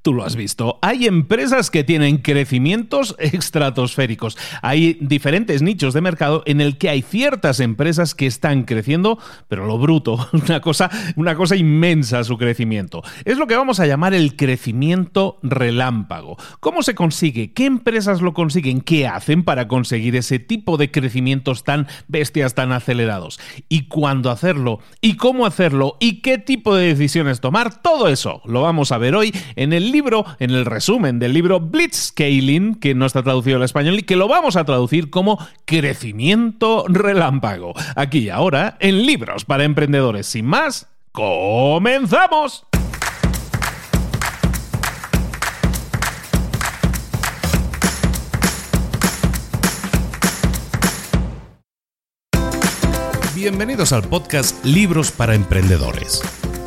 Tú lo has visto. Hay empresas que tienen crecimientos estratosféricos. Hay diferentes nichos de mercado en el que hay ciertas empresas que están creciendo, pero lo bruto, una cosa inmensa su crecimiento. Es lo que vamos a llamar el crecimiento relámpago. ¿Cómo se consigue? ¿Qué empresas lo consiguen? ¿Qué hacen para conseguir ese tipo de crecimientos tan bestias, tan acelerados? ¿Y cuándo hacerlo? ¿Y cómo hacerlo? ¿Y qué tipo de decisiones tomar? Todo eso lo vamos a ver hoy en el resumen del libro Blitzscaling, que no está traducido al español y que lo vamos a traducir como crecimiento relámpago. Aquí y ahora, en Libros para Emprendedores. Sin más, ¡comenzamos! Bienvenidos al podcast Libros para Emprendedores.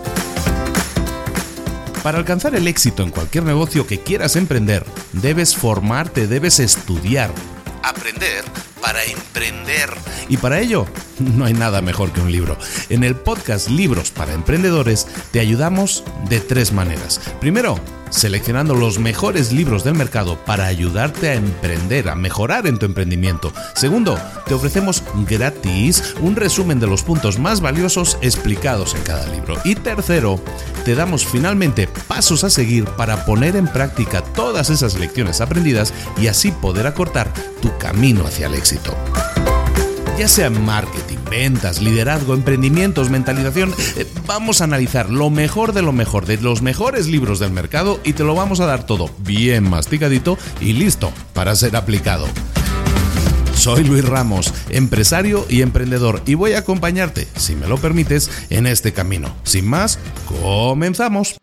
Para alcanzar el éxito en cualquier negocio que quieras emprender, debes formarte, debes estudiar, aprender para emprender. Y para ello, no hay nada mejor que un libro. En el podcast Libros para Emprendedores te ayudamos de 3 maneras. Primero, seleccionando los mejores libros del mercado para ayudarte a emprender, a mejorar en tu emprendimiento. Segundo, te ofrecemos gratis un resumen de los puntos más valiosos explicados en cada libro. Y tercero, te damos finalmente pasos a seguir para poner en práctica todas esas lecciones aprendidas y así poder acortar tu camino hacia el éxito. Ya sea marketing, ventas, liderazgo, emprendimientos, mentalización, vamos a analizar lo mejor de los mejores libros del mercado y te lo vamos a dar todo bien masticadito y listo para ser aplicado. Soy Luis Ramos, empresario y emprendedor, y voy a acompañarte, si me lo permites, en este camino. Sin más, comenzamos.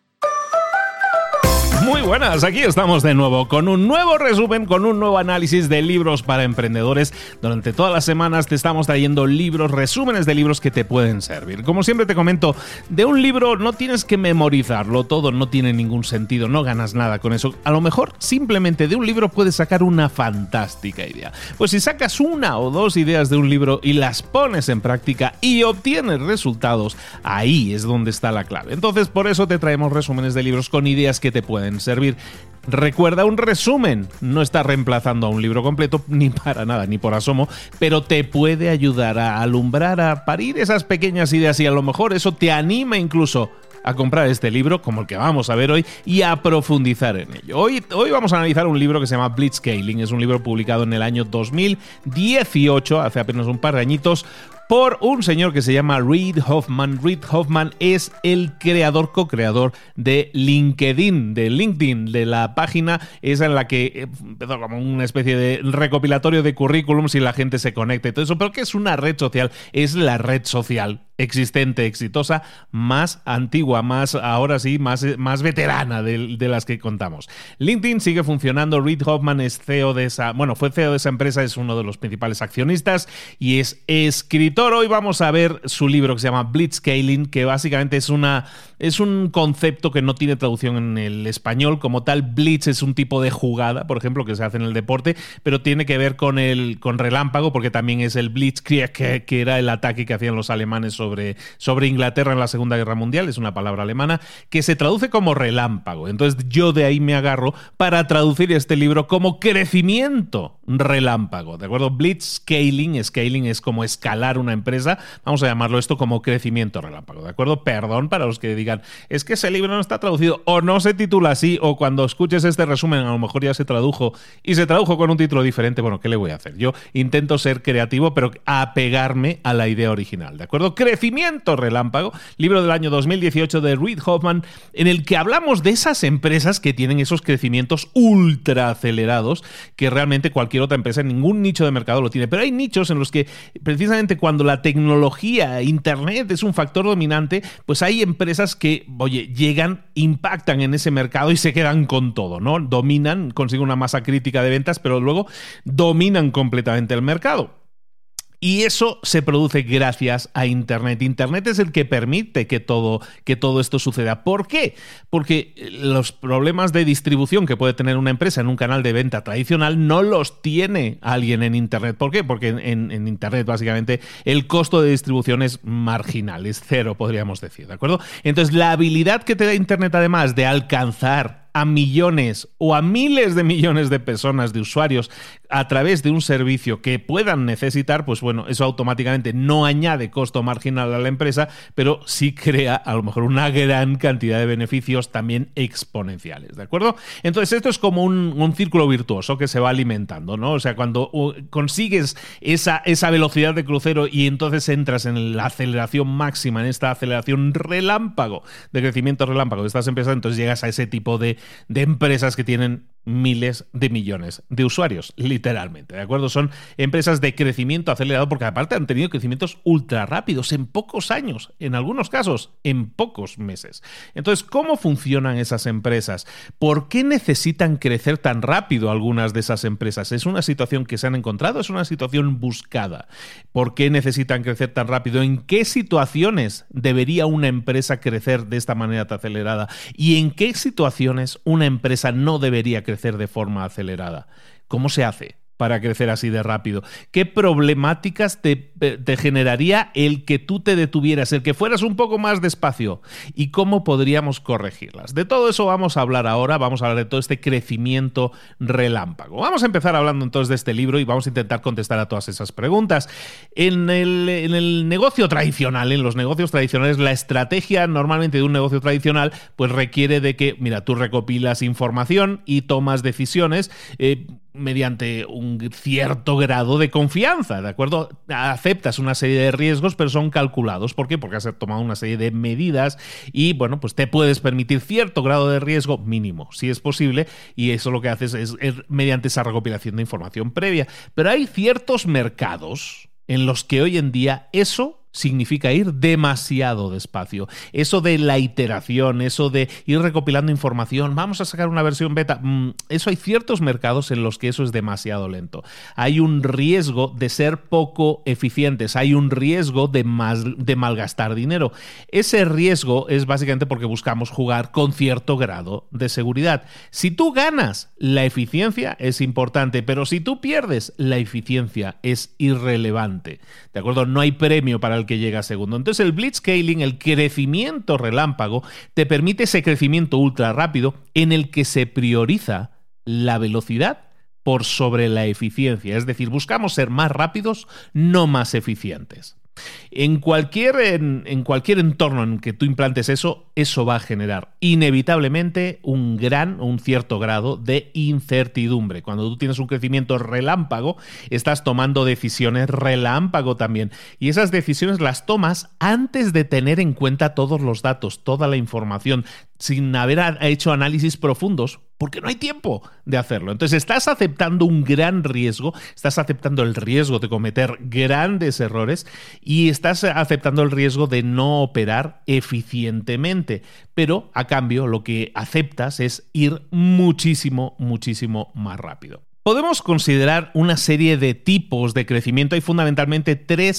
Muy buenas, aquí estamos de nuevo con un nuevo resumen, con un nuevo análisis de libros para emprendedores. Durante todas las semanas te estamos trayendo libros, resúmenes de libros que te pueden servir. Como siempre te comento, de un libro no tienes que memorizarlo todo, no tiene ningún sentido, no ganas nada con eso. A lo mejor simplemente de un libro puedes sacar una fantástica idea. Pues si sacas 1 o 2 ideas de un libro y las pones en práctica y obtienes resultados, ahí es donde está la clave. Entonces, por eso te traemos resúmenes de libros con ideas que te pueden servir. Recuerda, un resumen no está reemplazando a un libro completo, ni para nada, ni por asomo, pero te puede ayudar a alumbrar, a parir esas pequeñas ideas y a lo mejor eso te anima incluso a comprar este libro, como el que vamos a ver hoy, y a profundizar en ello. Hoy vamos a analizar un libro que se llama Blitzscaling. Es un libro publicado en el año 2018, hace apenas un par de añitos, por un señor que se llama Reid Hoffman. Reid Hoffman es el co-creador de LinkedIn, de la página esa en la que empezó como una especie de recopilatorio de currículums y la gente se conecta y todo eso. Pero ¿qué es una red social? Es la red social existente, exitosa, más antigua, ahora sí, más veterana de las que contamos. LinkedIn sigue funcionando. Reid Hoffman es fue CEO de esa empresa, es uno de los principales accionistas y es escritor. Hoy vamos a ver su libro que se llama Blitzscaling, que básicamente es un concepto que no tiene traducción en el español como tal. Blitz es un tipo de jugada, por ejemplo, que se hace en el deporte, pero tiene que ver con relámpago, porque también es el Blitzkrieg, que era el ataque que hacían los alemanes sobre Inglaterra en la Segunda Guerra Mundial. Es una palabra alemana que se traduce como relámpago. Entonces yo de ahí me agarro para traducir este libro como crecimiento relámpago, ¿de acuerdo? Blitzscaling, scaling es como escalar una empresa, vamos a llamarlo esto como crecimiento relámpago, ¿de acuerdo? Perdón para los que digan, es que ese libro no está traducido o no se titula así, o cuando escuches este resumen a lo mejor ya se tradujo con un título diferente. Bueno, ¿qué le voy a hacer? Yo intento ser creativo, pero apegarme a la idea original, ¿de acuerdo? Crecimiento relámpago, libro del año 2018 de Reid Hoffman, en el que hablamos de esas empresas que tienen esos crecimientos ultra acelerados que realmente cualquier otra empresa en ningún nicho de mercado lo tiene. Pero hay nichos en los que precisamente cuando la tecnología, internet es un factor dominante, pues hay empresas que, llegan, impactan en ese mercado y se quedan con todo, ¿no? Dominan, consiguen una masa crítica de ventas, pero luego dominan completamente el mercado. Y eso se produce gracias a Internet. Internet es el que permite que todo esto suceda. ¿Por qué? Porque los problemas de distribución que puede tener una empresa en un canal de venta tradicional no los tiene alguien en Internet. ¿Por qué? Porque en Internet básicamente el costo de distribución es marginal, es cero, podríamos decir, ¿de acuerdo? Entonces la habilidad que te da Internet además de alcanzar a millones o a miles de millones de personas, de usuarios, a través de un servicio que puedan necesitar, pues bueno, eso automáticamente no añade costo marginal a la empresa, pero sí crea a lo mejor una gran cantidad de beneficios también exponenciales, ¿de acuerdo? Entonces esto es como un círculo virtuoso que se va alimentando, ¿no? O sea, cuando consigues esa velocidad de crucero y entonces entras en la aceleración máxima, en esta aceleración relámpago, de crecimiento relámpago de estas empresas, entonces llegas a ese tipo de empresas que tienen miles de millones de usuarios, literalmente, ¿de acuerdo? Son empresas de crecimiento acelerado porque aparte han tenido crecimientos ultra rápidos en pocos años, en algunos casos en pocos meses. Entonces, ¿cómo funcionan esas empresas? ¿Por qué necesitan crecer tan rápido algunas de esas empresas? ¿Es una situación que se han encontrado? ¿Es una situación buscada? ¿Por qué necesitan crecer tan rápido? ¿En qué situaciones debería una empresa crecer de esta manera tan acelerada? ¿Y en qué situaciones una empresa no debería crecer de forma acelerada? ¿Cómo se hace para crecer así de rápido? ¿Qué problemáticas te generaría el que tú te detuvieras, el que fueras un poco más despacio? ¿Y cómo podríamos corregirlas? De todo eso vamos a hablar ahora, vamos a hablar de todo este crecimiento relámpago. Vamos a empezar hablando entonces de este libro y vamos a intentar contestar a todas esas preguntas. En el negocio tradicional, en los negocios tradicionales, la estrategia normalmente de un negocio tradicional pues requiere de que, mira, tú recopilas información y tomas decisiones mediante un cierto grado de confianza, ¿de acuerdo? Aceptas una serie de riesgos, pero son calculados. ¿Por qué? Porque has tomado una serie de medidas y, bueno, pues te puedes permitir cierto grado de riesgo mínimo, si es posible, y eso lo que haces es mediante esa recopilación de información previa. Pero hay ciertos mercados en los que hoy en día eso significa ir demasiado despacio. Eso de la iteración, eso de ir recopilando información, vamos a sacar una versión beta, eso hay ciertos mercados en los que eso es demasiado lento. Hay un riesgo de ser poco eficientes, hay un riesgo de malgastar dinero. Ese riesgo es básicamente porque buscamos jugar con cierto grado de seguridad. Si tú ganas, la eficiencia es importante, pero si tú pierdes, la eficiencia es irrelevante. ¿De acuerdo? No hay premio para el que llega segundo. Entonces el blitzscaling, el crecimiento relámpago, te permite ese crecimiento ultra rápido en el que se prioriza la velocidad por sobre la eficiencia. Es decir, buscamos ser más rápidos, no más eficientes. En cualquier entorno en que tú implantes eso va a generar inevitablemente un cierto grado de incertidumbre. Cuando tú tienes un crecimiento relámpago, estás tomando decisiones relámpago también. Y esas decisiones las tomas antes de tener en cuenta todos los datos, toda la información, sin haber hecho análisis profundos, porque no hay tiempo de hacerlo. Entonces estás aceptando un gran riesgo, estás aceptando el riesgo de cometer grandes errores y estás aceptando el riesgo de no operar eficientemente. Pero a cambio lo que aceptas es ir muchísimo, muchísimo más rápido. Podemos considerar una serie de tipos de crecimiento. Hay fundamentalmente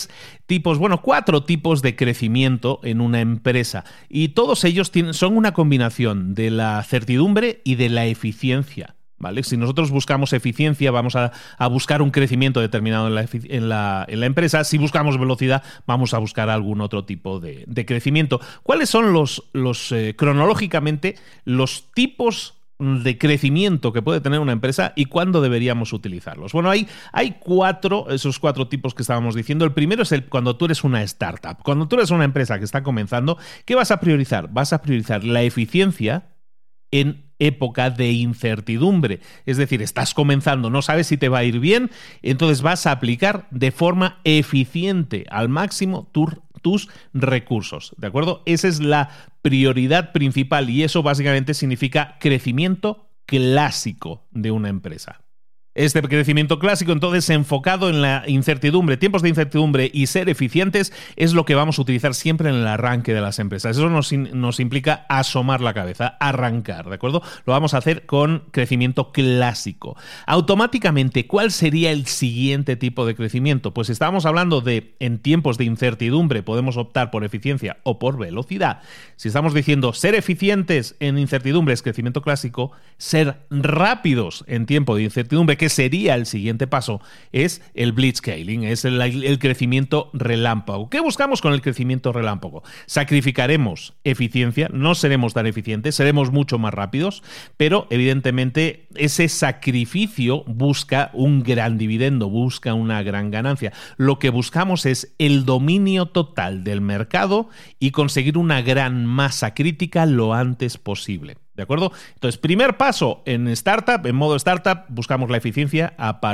cuatro tipos de crecimiento en una empresa. Y todos ellos son una combinación de la certidumbre y de la eficiencia. ¿Vale? Si nosotros buscamos eficiencia, vamos a buscar un crecimiento determinado en la empresa. Si buscamos velocidad, vamos a buscar algún otro tipo de crecimiento. ¿Cuáles son cronológicamente los tipos de crecimiento que puede tener una empresa y cuándo deberíamos utilizarlos? Bueno, hay esos cuatro tipos que estábamos diciendo. El primero es cuando tú eres una startup. Cuando tú eres una empresa que está comenzando, ¿qué vas a priorizar? Vas a priorizar la eficiencia en época de incertidumbre. Es decir, estás comenzando, no sabes si te va a ir bien, entonces vas a aplicar de forma eficiente al máximo tus recursos, ¿de acuerdo? Esa es la prioridad principal y eso básicamente significa crecimiento clásico de una empresa. Este crecimiento clásico, entonces, enfocado en la incertidumbre, tiempos de incertidumbre y ser eficientes, es lo que vamos a utilizar siempre en el arranque de las empresas. Eso nos implica asomar la cabeza, arrancar, ¿de acuerdo? Lo vamos a hacer con crecimiento clásico. Automáticamente, ¿cuál sería el siguiente tipo de crecimiento? Pues estábamos hablando de, en tiempos de incertidumbre, podemos optar por eficiencia o por velocidad. Si estamos diciendo ser eficientes en incertidumbre es crecimiento clásico, ser rápidos en tiempo de incertidumbre, que que sería el siguiente paso es el blitzscaling, es el crecimiento relámpago. ¿Qué buscamos con el crecimiento relámpago? Sacrificaremos eficiencia, no seremos tan eficientes, seremos mucho más rápidos, pero evidentemente ese sacrificio busca un gran dividendo, busca una gran ganancia. Lo que buscamos es el dominio total del mercado y conseguir una gran masa crítica lo antes posible. ¿De acuerdo? Entonces, primer paso en startup, en modo startup, buscamos la eficiencia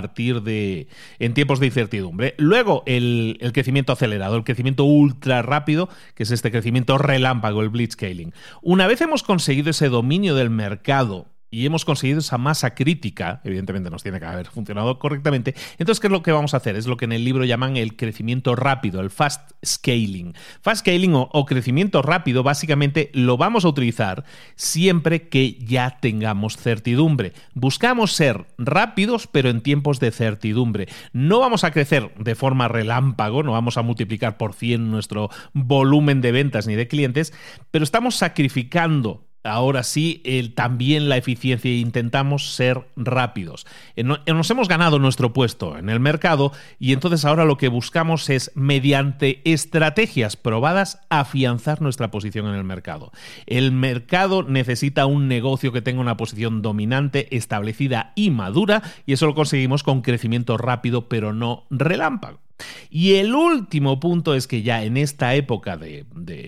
en tiempos de incertidumbre. Luego, el crecimiento acelerado, el crecimiento ultra rápido, que es este crecimiento relámpago, el blitzscaling. Una vez hemos conseguido ese dominio del mercado y hemos conseguido esa masa crítica, evidentemente nos tiene que haber funcionado correctamente, entonces, ¿qué es lo que vamos a hacer? Es lo que en el libro llaman el crecimiento rápido, el fast scaling. Fast scaling o crecimiento rápido, básicamente lo vamos a utilizar siempre que ya tengamos certidumbre. Buscamos ser rápidos, pero en tiempos de certidumbre. No vamos a crecer de forma relámpago, no vamos a multiplicar por 100 nuestro volumen de ventas ni de clientes, pero estamos sacrificando ahora sí, también la eficiencia, e intentamos ser rápidos. Nos hemos ganado nuestro puesto en el mercado y entonces ahora lo que buscamos es, mediante estrategias probadas, afianzar nuestra posición en el mercado. El mercado necesita un negocio que tenga una posición dominante, establecida y madura, y eso lo conseguimos con crecimiento rápido, pero no relámpago. Y el último punto es que ya en esta época de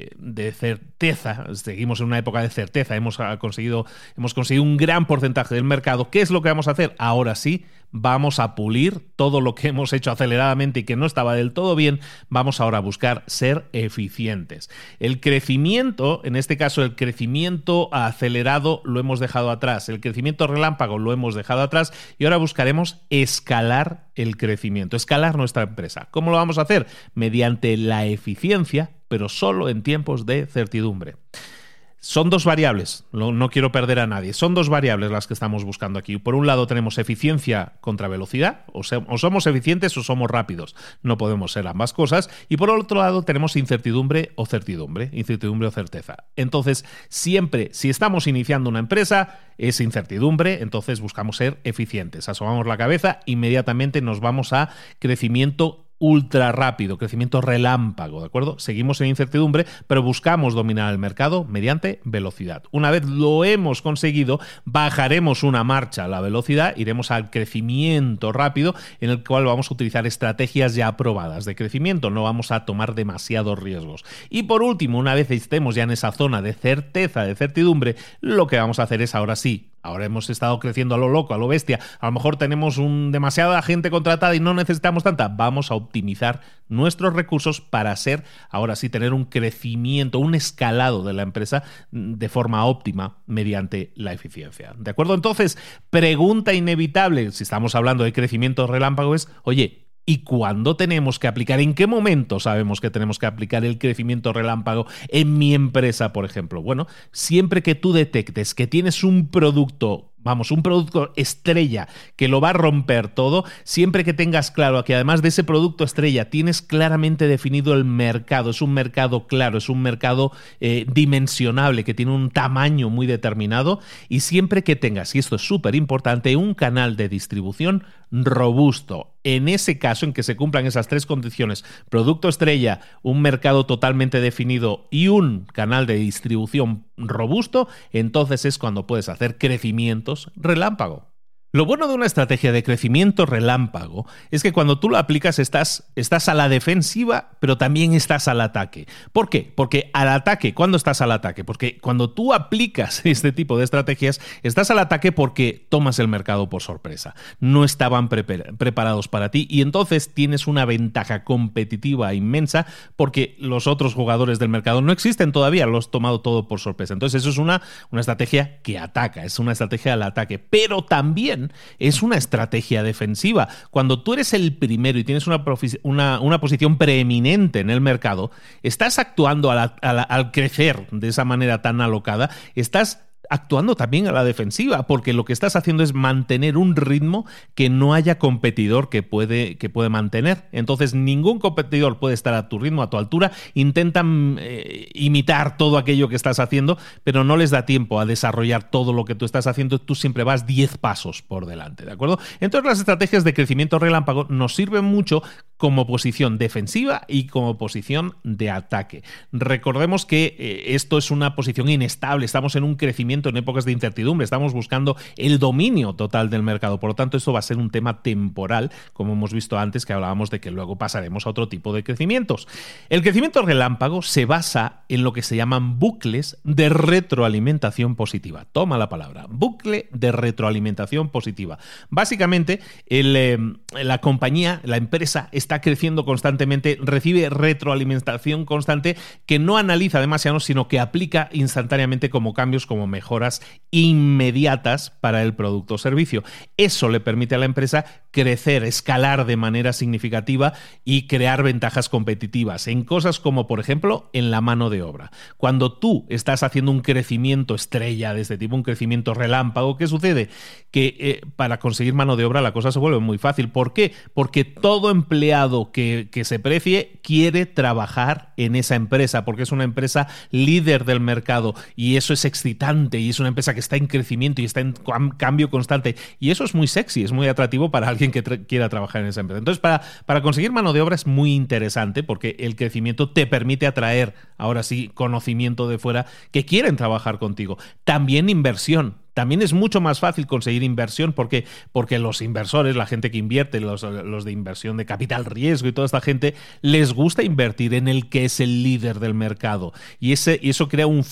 certeza, seguimos en una época de certeza, hemos conseguido un gran porcentaje del mercado. ¿Qué es lo que vamos a hacer? Ahora sí, vamos a pulir todo lo que hemos hecho aceleradamente y que no estaba del todo bien. Vamos ahora a buscar ser eficientes. El crecimiento, en este caso el crecimiento acelerado, lo hemos dejado atrás. El crecimiento relámpago lo hemos dejado atrás y ahora buscaremos escalar el crecimiento, escalar nuestra empresa. ¿Cómo lo vamos a hacer? Mediante la eficiencia, pero solo en tiempos de certidumbre. Son dos variables, no quiero perder a nadie, son dos variables las que estamos buscando aquí. Por un lado tenemos eficiencia contra velocidad, o somos eficientes o somos rápidos, no podemos ser ambas cosas. Y por otro lado tenemos incertidumbre o certidumbre, incertidumbre o certeza. Entonces, siempre, si estamos iniciando una empresa, es incertidumbre, entonces buscamos ser eficientes. Asomamos la cabeza, inmediatamente nos vamos a crecimiento ultra rápido, crecimiento relámpago, ¿de acuerdo? Seguimos en incertidumbre, pero buscamos dominar el mercado mediante velocidad. Una vez lo hemos conseguido, bajaremos una marcha a la velocidad, iremos al crecimiento rápido, en el cual vamos a utilizar estrategias ya probadas de crecimiento, no vamos a tomar demasiados riesgos. Y por último, una vez estemos ya en esa zona de certeza, de certidumbre, lo que vamos a hacer es ahora sí. Ahora hemos estado creciendo a lo loco, a lo bestia. A lo mejor tenemos demasiada gente contratada y no necesitamos tanta. Vamos a optimizar nuestros recursos para ahora sí, tener un crecimiento, un escalado de la empresa de forma óptima mediante la eficiencia. ¿De acuerdo? Entonces, pregunta inevitable, si estamos hablando de crecimiento relámpago, es, oye, ¿y cuándo tenemos que aplicar? ¿En qué momento sabemos que tenemos que aplicar el crecimiento relámpago en mi empresa, por ejemplo? Bueno, siempre que tú detectes que tienes un producto estrella que lo va a romper todo, siempre que tengas claro que además de ese producto estrella tienes claramente definido el mercado, es un mercado claro, es un mercado dimensionable, que tiene un tamaño muy determinado, y siempre que tengas, y esto es súper importante, un canal de distribución robusto. En ese caso, en que se cumplan esas tres condiciones, producto estrella, un mercado totalmente definido y un canal de distribución robusto, entonces es cuando puedes hacer crecimientos relámpago. Lo bueno de una estrategia de crecimiento relámpago es que cuando tú lo aplicas estás a la defensiva, pero también estás al ataque. ¿Por qué? Porque al ataque, ¿cuándo estás al ataque? Porque cuando tú aplicas este tipo de estrategias, estás al ataque porque tomas el mercado por sorpresa. No estaban preparados para ti y entonces tienes una ventaja competitiva inmensa porque los otros jugadores del mercado no existen todavía, lo has tomado todo por sorpresa. Entonces eso es una estrategia que ataca, es una estrategia al ataque, pero también es una estrategia defensiva. Cuando tú eres el primero y tienes una posición preeminente en el mercado, estás actuando al crecer de esa manera tan alocada, estás actuando también a la defensiva, porque lo que estás haciendo es mantener un ritmo que no haya competidor que puede mantener. Entonces, ningún competidor puede estar a tu ritmo, a tu altura. Intentan imitar todo aquello que estás haciendo, pero no les da tiempo a desarrollar todo lo que tú estás haciendo. Tú siempre vas 10 pasos por delante, ¿de acuerdo? Entonces, las estrategias de crecimiento relámpago nos sirven mucho como posición defensiva y como posición de ataque. Recordemos que esto es una posición inestable, estamos en un crecimiento en épocas de incertidumbre, estamos buscando el dominio total del mercado, por lo tanto esto va a ser un tema temporal, como hemos visto antes que hablábamos de que luego pasaremos a otro tipo de crecimientos. El crecimiento relámpago se basa en lo que se llaman bucles de retroalimentación positiva. Toma la palabra, bucle de retroalimentación positiva. Básicamente la compañía, la empresa está creciendo constantemente, recibe retroalimentación constante que no analiza demasiado, sino que aplica instantáneamente como cambios, como mejoras inmediatas para el producto o servicio. Eso le permite a la empresa crecer, escalar de manera significativa y crear ventajas competitivas en cosas como, por ejemplo, en la mano de obra. Cuando tú estás haciendo un crecimiento estrella de este tipo, un crecimiento relámpago, ¿qué sucede? Que para conseguir mano de obra la cosa se vuelve muy fácil. ¿Por qué? Porque todo empleado que se precie quiere trabajar en esa empresa, porque es una empresa líder del mercado y eso es excitante y es una empresa que está en crecimiento y está en cambio constante y eso es muy sexy, es muy atractivo para alguien que quiera trabajar en esa empresa. Entonces, para conseguir mano de obra es muy interesante porque el crecimiento te permite atraer, ahora sí, conocimiento de fuera que quieren trabajar contigo. También inversión. También es mucho más fácil conseguir inversión porque los inversores, la gente que invierte, los de inversión de capital riesgo y toda esta gente, les gusta invertir en el que es el líder del mercado. Y eso crea un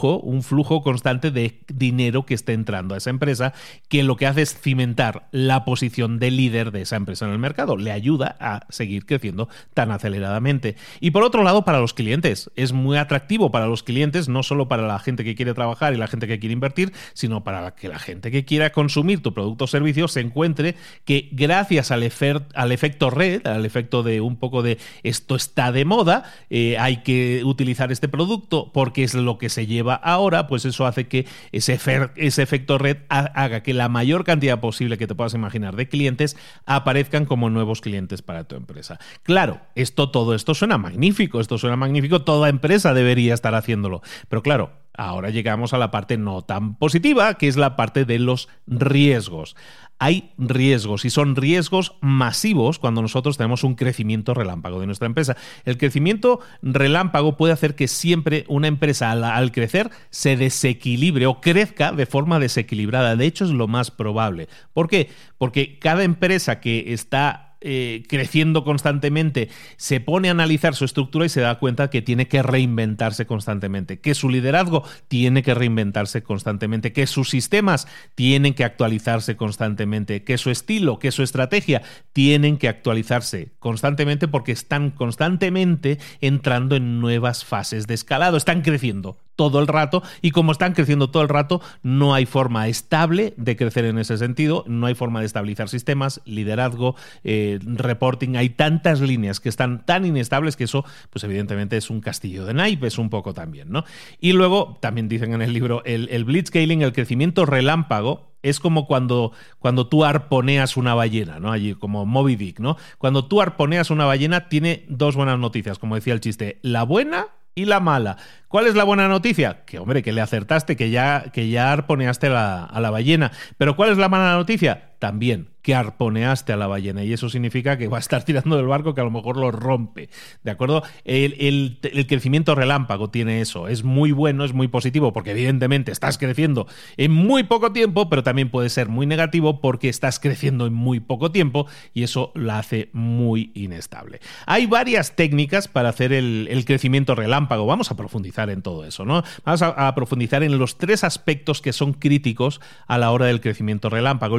flujo constante de dinero que está entrando a esa empresa, que lo que hace es cimentar la posición de líder de esa empresa en el mercado. Le ayuda a seguir creciendo tan aceleradamente. Y por otro lado, para los clientes, es muy atractivo para los clientes, no solo para la gente que quiere trabajar y la gente que quiere invertir, sino para que la gente que quiera consumir tu producto o servicio se encuentre que gracias al efecto red, al efecto de un poco de esto está de moda, hay que utilizar este producto porque es lo que se lleva ahora, pues eso hace que ese efecto red haga que la mayor cantidad posible que te puedas imaginar de clientes aparezcan como nuevos clientes para tu empresa. Claro, todo esto suena magnífico, toda empresa debería estar haciéndolo, pero claro, ahora llegamos a la parte no tan positiva, que es la parte de los riesgos. Hay riesgos y son riesgos masivos cuando nosotros tenemos un crecimiento relámpago de nuestra empresa. El crecimiento relámpago puede hacer que siempre una empresa al crecer se desequilibre o crezca de forma desequilibrada. De hecho, es lo más probable. ¿Por qué? Porque cada empresa que está creciendo constantemente, se pone a analizar su estructura y se da cuenta que tiene que reinventarse constantemente, que su liderazgo tiene que reinventarse constantemente, que sus sistemas tienen que actualizarse constantemente, que su estilo, que su estrategia tienen que actualizarse constantemente porque están constantemente entrando en nuevas fases de escalado, están creciendo todo el rato y como están creciendo todo el rato no hay forma estable de crecer en ese sentido, no hay forma de estabilizar sistemas, liderazgo, reporting, hay tantas líneas que están tan inestables que eso pues evidentemente es un castillo de naipes un poco también, ¿no? Y luego también dicen en el libro el blitzscaling, el crecimiento relámpago, es como cuando tú arponeas una ballena, ¿no? Allí como Moby Dick, ¿no? Cuando tú arponeas una ballena tiene dos buenas noticias, como decía el chiste, la buena y la mala. ¿Cuál es la buena noticia? Que, hombre, que le acertaste, que ya arponeaste a la ballena. Pero ¿cuál es la mala noticia? También que arponeaste a la ballena y eso significa que va a estar tirando del barco que a lo mejor lo rompe, ¿de acuerdo? El crecimiento relámpago tiene eso, es muy bueno, es muy positivo porque evidentemente estás creciendo en muy poco tiempo, pero también puede ser muy negativo porque estás creciendo en muy poco tiempo y eso la hace muy inestable. Hay varias técnicas para hacer el crecimiento relámpago, vamos a profundizar en todo eso, ¿no? Vamos a profundizar en los 3 aspectos que son críticos a la hora del crecimiento relámpago. El primero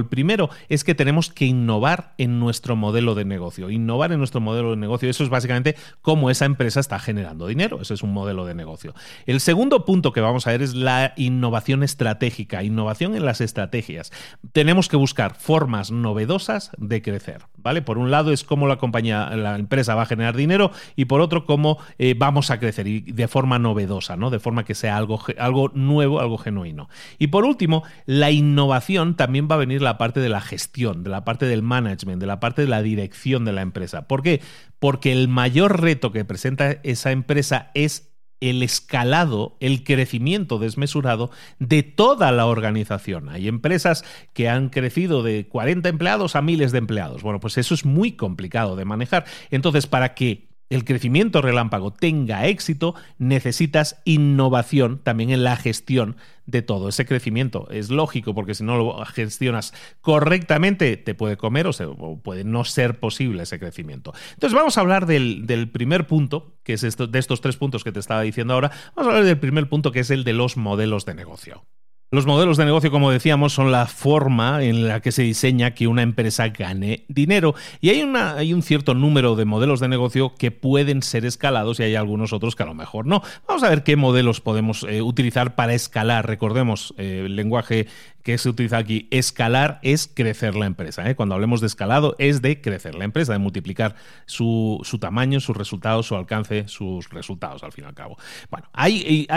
primero es que tenemos que innovar en nuestro modelo de negocio. Innovar en nuestro modelo de negocio, eso es básicamente cómo esa empresa está generando dinero. Ese es un modelo de negocio. El segundo punto que vamos a ver es la innovación estratégica, innovación en las estrategias. Tenemos que buscar formas novedosas de crecer, ¿vale? Por un lado es cómo la empresa va a generar dinero y por otro cómo vamos a crecer y de forma novedosa, ¿no? De forma que sea algo nuevo, algo genuino. Y por último, la innovación también va a venir la parte de la gestión, de la parte del management, de la parte de la dirección de la empresa. ¿Por qué? Porque el mayor reto que presenta esa empresa es el escalado, el crecimiento desmesurado de toda la organización. Hay empresas que han crecido de 40 empleados a miles de empleados. Bueno, pues eso es muy complicado de manejar. Entonces, para que el crecimiento relámpago tenga éxito, necesitas innovación también en la gestión de todo ese crecimiento. Es lógico, porque si no lo gestionas correctamente, te puede comer o puede no ser posible ese crecimiento. Entonces vamos a hablar del primer punto, que es de estos 3 puntos que te estaba diciendo ahora. Vamos a hablar del primer punto, que es el de los modelos de negocio. Los modelos de negocio, como decíamos, son la forma en la que se diseña que una empresa gane dinero. Y hay un cierto número de modelos de negocio que pueden ser escalados y hay algunos otros que a lo mejor no. Vamos a ver qué modelos podemos utilizar para escalar. Recordemos, el lenguaje que se utiliza aquí, escalar es crecer la empresa. Cuando hablemos de escalado es de crecer la empresa, de multiplicar su tamaño, sus resultados, su alcance, sus resultados al fin y al cabo. Bueno, hay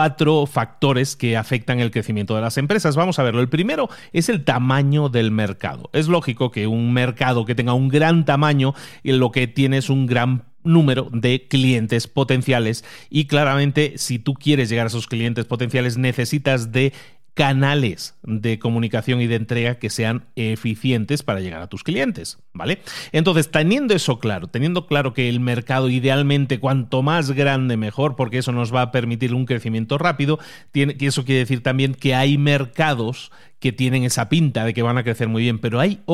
4 factores que afectan el crecimiento de las empresas. Vamos a verlo. El primero es el tamaño del mercado. Es lógico que un mercado que tenga un gran tamaño lo que tiene es un gran número de clientes potenciales y claramente si tú quieres llegar a esos clientes potenciales necesitas de canales de comunicación y de entrega que sean eficientes para llegar a tus clientes, ¿vale? Entonces, teniendo eso claro, teniendo claro que el mercado idealmente cuanto más grande mejor, porque eso nos va a permitir un crecimiento rápido, que eso quiere decir también que hay mercados que tienen esa pinta de que van a crecer muy bien, pero hay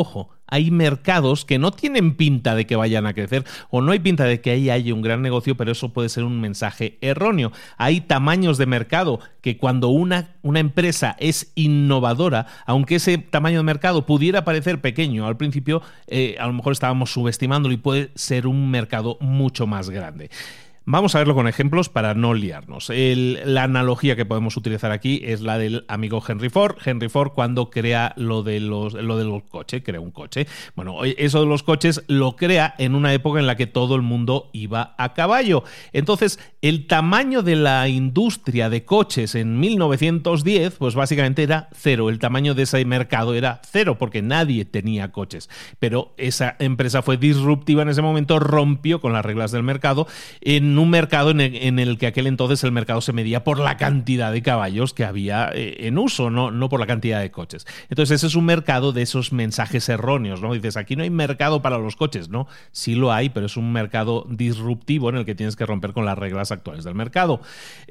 mercados que no tienen pinta de que vayan a crecer o no hay pinta de que ahí haya un gran negocio, pero eso puede ser un mensaje erróneo. Hay tamaños de mercado que cuando una empresa es innovadora, aunque ese tamaño de mercado pudiera parecer pequeño al principio, a lo mejor estábamos subestimándolo y puede ser un mercado mucho más grande. Vamos a verlo con ejemplos para no liarnos. La analogía que podemos utilizar aquí es la del amigo Henry Ford. Henry Ford cuando crea lo de los coches, crea un coche. Bueno, eso de los coches lo crea en una época en la que todo el mundo iba a caballo. Entonces, el tamaño de la industria de coches en 1910, pues básicamente era 0. El tamaño de ese mercado era 0 porque nadie tenía coches. Pero esa empresa fue disruptiva en ese momento, rompió con las reglas del mercado en un mercado en el que aquel entonces el mercado se medía por la cantidad de caballos que había en uso, no por la cantidad de coches. Entonces ese es un mercado de esos mensajes erróneos, ¿no? Dices, aquí no hay mercado para los coches, ¿no? Sí lo hay, pero es un mercado disruptivo en el que tienes que romper con las reglas actuales del mercado.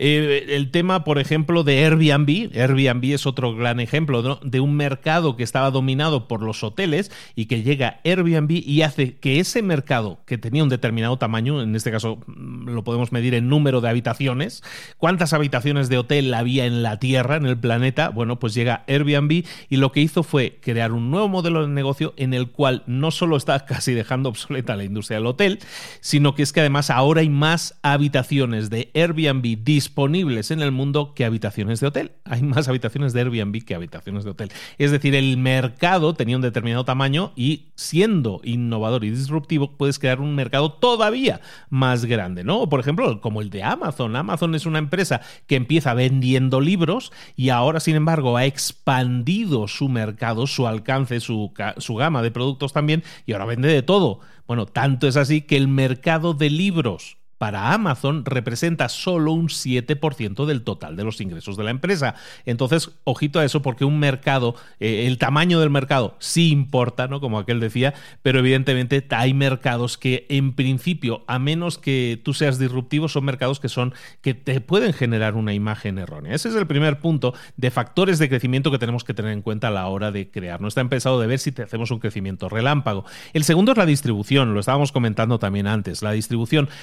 El tema, por ejemplo, de Airbnb es otro gran ejemplo, ¿no? De un mercado que estaba dominado por los hoteles y que llega Airbnb y hace que ese mercado que tenía un determinado tamaño, en este caso lo podemos medir en número de habitaciones. ¿Cuántas habitaciones de hotel había en la Tierra, en el planeta? Bueno, pues llega Airbnb y lo que hizo fue crear un nuevo modelo de negocio en el cual no solo está casi dejando obsoleta la industria del hotel, sino que es que además ahora hay más habitaciones de Airbnb disponibles en el mundo que habitaciones de hotel. Hay más habitaciones de Airbnb que habitaciones de hotel. Es decir, el mercado tenía un determinado tamaño y siendo innovador y disruptivo puedes crear un mercado todavía más grande, ¿no? Por ejemplo, como el de Amazon. Amazon es una empresa que empieza vendiendo libros y ahora, sin embargo, ha expandido su mercado, su alcance, su gama de productos también y ahora vende de todo. Bueno, tanto es así que el mercado de libros para Amazon representa solo un 7% del total de los ingresos de la empresa. Entonces, ojito a eso porque un mercado, el tamaño del mercado sí importa, ¿no? Como aquel decía, pero evidentemente hay mercados que en principio, a menos que tú seas disruptivo, son mercados que te pueden generar una imagen errónea. Ese es el primer punto de factores de crecimiento que tenemos que tener en cuenta a la hora de crear nuestra empresa o de ver si te hacemos un crecimiento relámpago. El segundo es la distribución, lo estábamos comentando también antes. La distribución,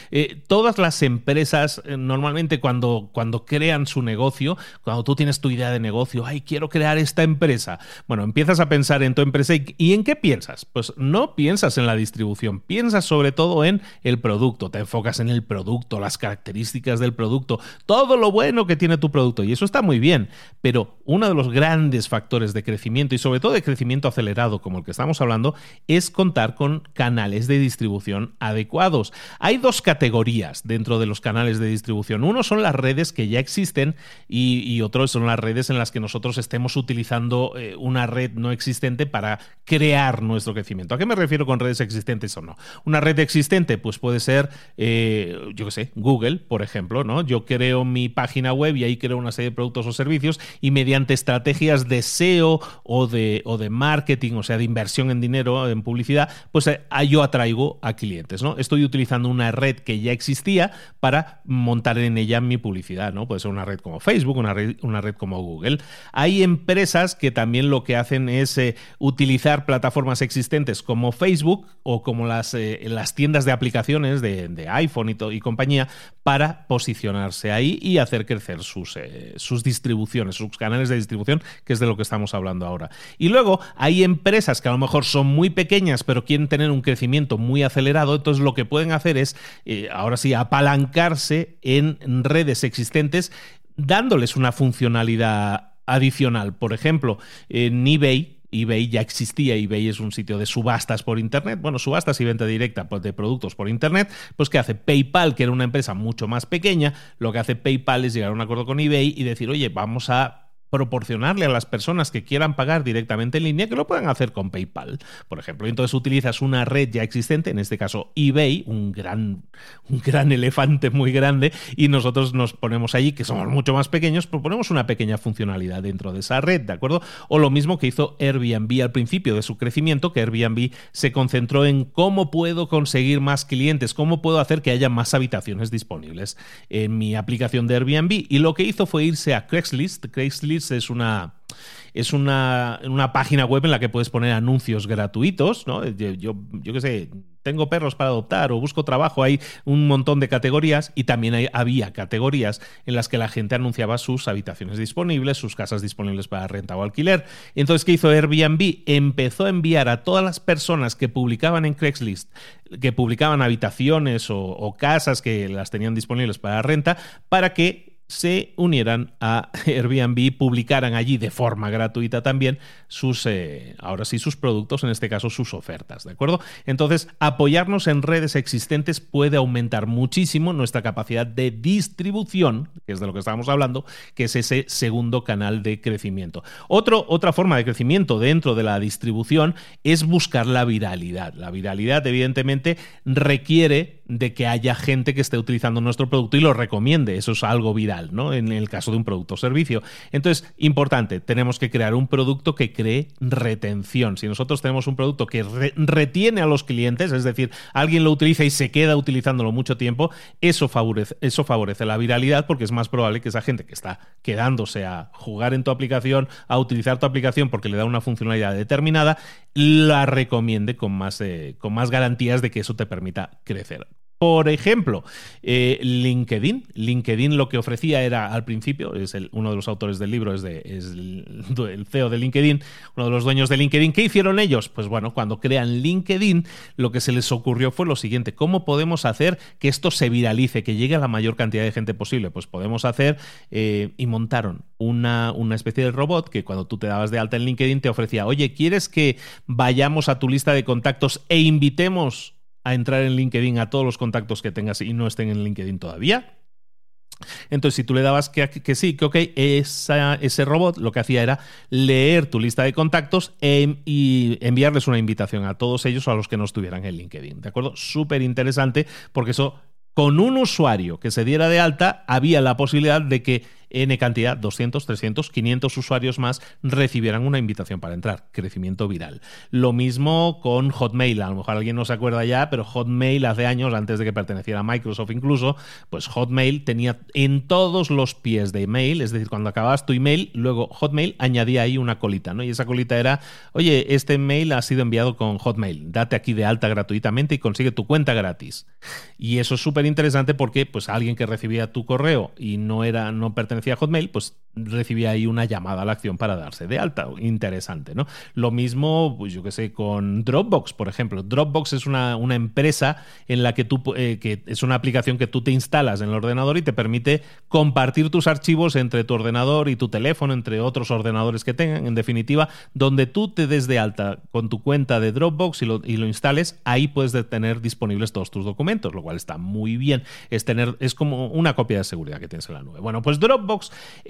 todas las empresas, normalmente cuando crean su negocio, cuando tú tienes tu idea de negocio, ¡ay, quiero crear esta empresa! Bueno, empiezas a pensar en tu empresa ¿y en qué piensas? Pues no piensas en la distribución, piensas sobre todo en el producto, te enfocas en el producto, las características del producto, todo lo bueno que tiene tu producto, y eso está muy bien, pero uno de los grandes factores de crecimiento y sobre todo de crecimiento acelerado como el que estamos hablando es contar con canales de distribución adecuados. Hay dos categorías dentro de los canales de distribución. Uno son las redes que ya existen y otro son las redes en las que nosotros estemos utilizando una red no existente para crear nuestro crecimiento. ¿A qué me refiero con redes existentes o no? Una red existente pues puede ser, yo qué sé, Google, por ejemplo, ¿no? Yo creo mi página web y ahí creo una serie de productos o servicios y mediante estrategias de SEO o de marketing, o sea, de inversión en dinero, en publicidad, pues yo atraigo a clientes, ¿no? Estoy utilizando una red que ya existía para montar en ella mi publicidad, ¿no? Puede ser una red como Facebook, una red como Google. Hay empresas que también lo que hacen es utilizar plataformas existentes como Facebook o como las tiendas de aplicaciones de iPhone y compañía para posicionarse ahí y hacer crecer sus distribuciones, sus canales de distribución, que es de lo que estamos hablando ahora. Y luego hay empresas que a lo mejor son muy pequeñas pero quieren tener un crecimiento muy acelerado, entonces lo que pueden hacer es, ahora sí, apalancarse en redes existentes dándoles una funcionalidad adicional. Por ejemplo, en eBay ya existía. eBay es un sitio de subastas por internet, bueno, subastas y venta directa de productos por internet. Pues ¿qué hace PayPal, que era una empresa mucho más pequeña? Lo que hace PayPal es llegar a un acuerdo con eBay y decir, oye, vamos a proporcionarle a las personas que quieran pagar directamente en línea que lo puedan hacer con PayPal, por ejemplo. Entonces utilizas una red ya existente, en este caso eBay, un gran elefante muy grande, y nosotros nos ponemos allí, que somos mucho más pequeños, proponemos una pequeña funcionalidad dentro de esa red, ¿de acuerdo? O lo mismo que hizo Airbnb al principio de su crecimiento, que Airbnb se concentró en cómo puedo conseguir más clientes, cómo puedo hacer que haya más habitaciones disponibles en mi aplicación de Airbnb, y lo que hizo fue irse a Craigslist. Craigslist es una página web en la que puedes poner anuncios gratuitos, ¿no? Yo qué sé, tengo perros para adoptar o busco trabajo, hay un montón de categorías y también había categorías en las que la gente anunciaba sus habitaciones disponibles, sus casas disponibles para renta o alquiler. Entonces, ¿qué hizo Airbnb? Empezó a enviar a todas las personas que publicaban en Craigslist, que publicaban habitaciones o casas que las tenían disponibles para renta, para que se unieran a Airbnb, publicaran allí de forma gratuita también sus productos, en este caso sus ofertas, ¿de acuerdo? Entonces, apoyarnos en redes existentes puede aumentar muchísimo nuestra capacidad de distribución, que es de lo que estábamos hablando, que es ese segundo canal de crecimiento. Otra forma de crecimiento dentro de la distribución es buscar la viralidad. La viralidad, evidentemente, requiere de que haya gente que esté utilizando nuestro producto y lo recomiende. Eso es algo viral, ¿no? En el caso de un producto o servicio. Entonces, importante, tenemos que crear un producto que cree retención. Si nosotros tenemos un producto que retiene a los clientes, es decir, alguien lo utiliza y se queda utilizándolo mucho tiempo, eso favorece la viralidad, porque es más probable que esa gente que está quedándose a jugar en tu aplicación, a utilizar tu aplicación porque le da una funcionalidad determinada, la recomiende con más garantías de que eso te permita crecer. Por ejemplo, LinkedIn. LinkedIn lo que ofrecía era, al principio, uno de los autores del libro es el CEO de LinkedIn, uno de los dueños de LinkedIn. ¿Qué hicieron ellos? Pues bueno, cuando crean LinkedIn, lo que se les ocurrió fue lo siguiente: ¿cómo podemos hacer que esto se viralice, que llegue a la mayor cantidad de gente posible? Pues podemos hacer, y montaron una especie de robot que cuando tú te dabas de alta en LinkedIn te ofrecía, oye, ¿quieres que vayamos a tu lista de contactos e invitemos a entrar en LinkedIn a todos los contactos que tengas y no estén en LinkedIn todavía? Entonces, si tú le dabas que sí, que ok, ese robot lo que hacía era leer tu lista de contactos y enviarles una invitación a todos ellos o a los que no estuvieran en LinkedIn, ¿de acuerdo? Súper interesante, porque eso, con un usuario que se diera de alta, había la posibilidad de que N cantidad, 200, 300, 500 usuarios más recibieran una invitación para entrar. Crecimiento viral. Lo mismo con Hotmail. A lo mejor alguien no se acuerda ya, pero Hotmail hace años, antes de que perteneciera a Microsoft incluso, pues Hotmail tenía en todos los pies de email, es decir, cuando acababas tu email, luego Hotmail añadía ahí una colita, ¿no? Y esa colita era, oye, este mail ha sido enviado con Hotmail, date aquí de alta gratuitamente y consigue tu cuenta gratis. Y eso es súper interesante porque pues alguien que recibía tu correo y no pertenecía a Hotmail, pues recibía ahí una llamada a la acción para darse de alta. Interesante, ¿no? Lo mismo, pues yo qué sé, con Dropbox, por ejemplo. Dropbox es una empresa en la que que es una aplicación que tú te instalas en el ordenador y te permite compartir tus archivos entre tu ordenador y tu teléfono, entre otros ordenadores que tengan. En definitiva, donde tú te des de alta con tu cuenta de Dropbox y lo instales, ahí puedes tener disponibles todos tus documentos, lo cual está muy bien. Es como una copia de seguridad que tienes en la nube. Bueno, pues Dropbox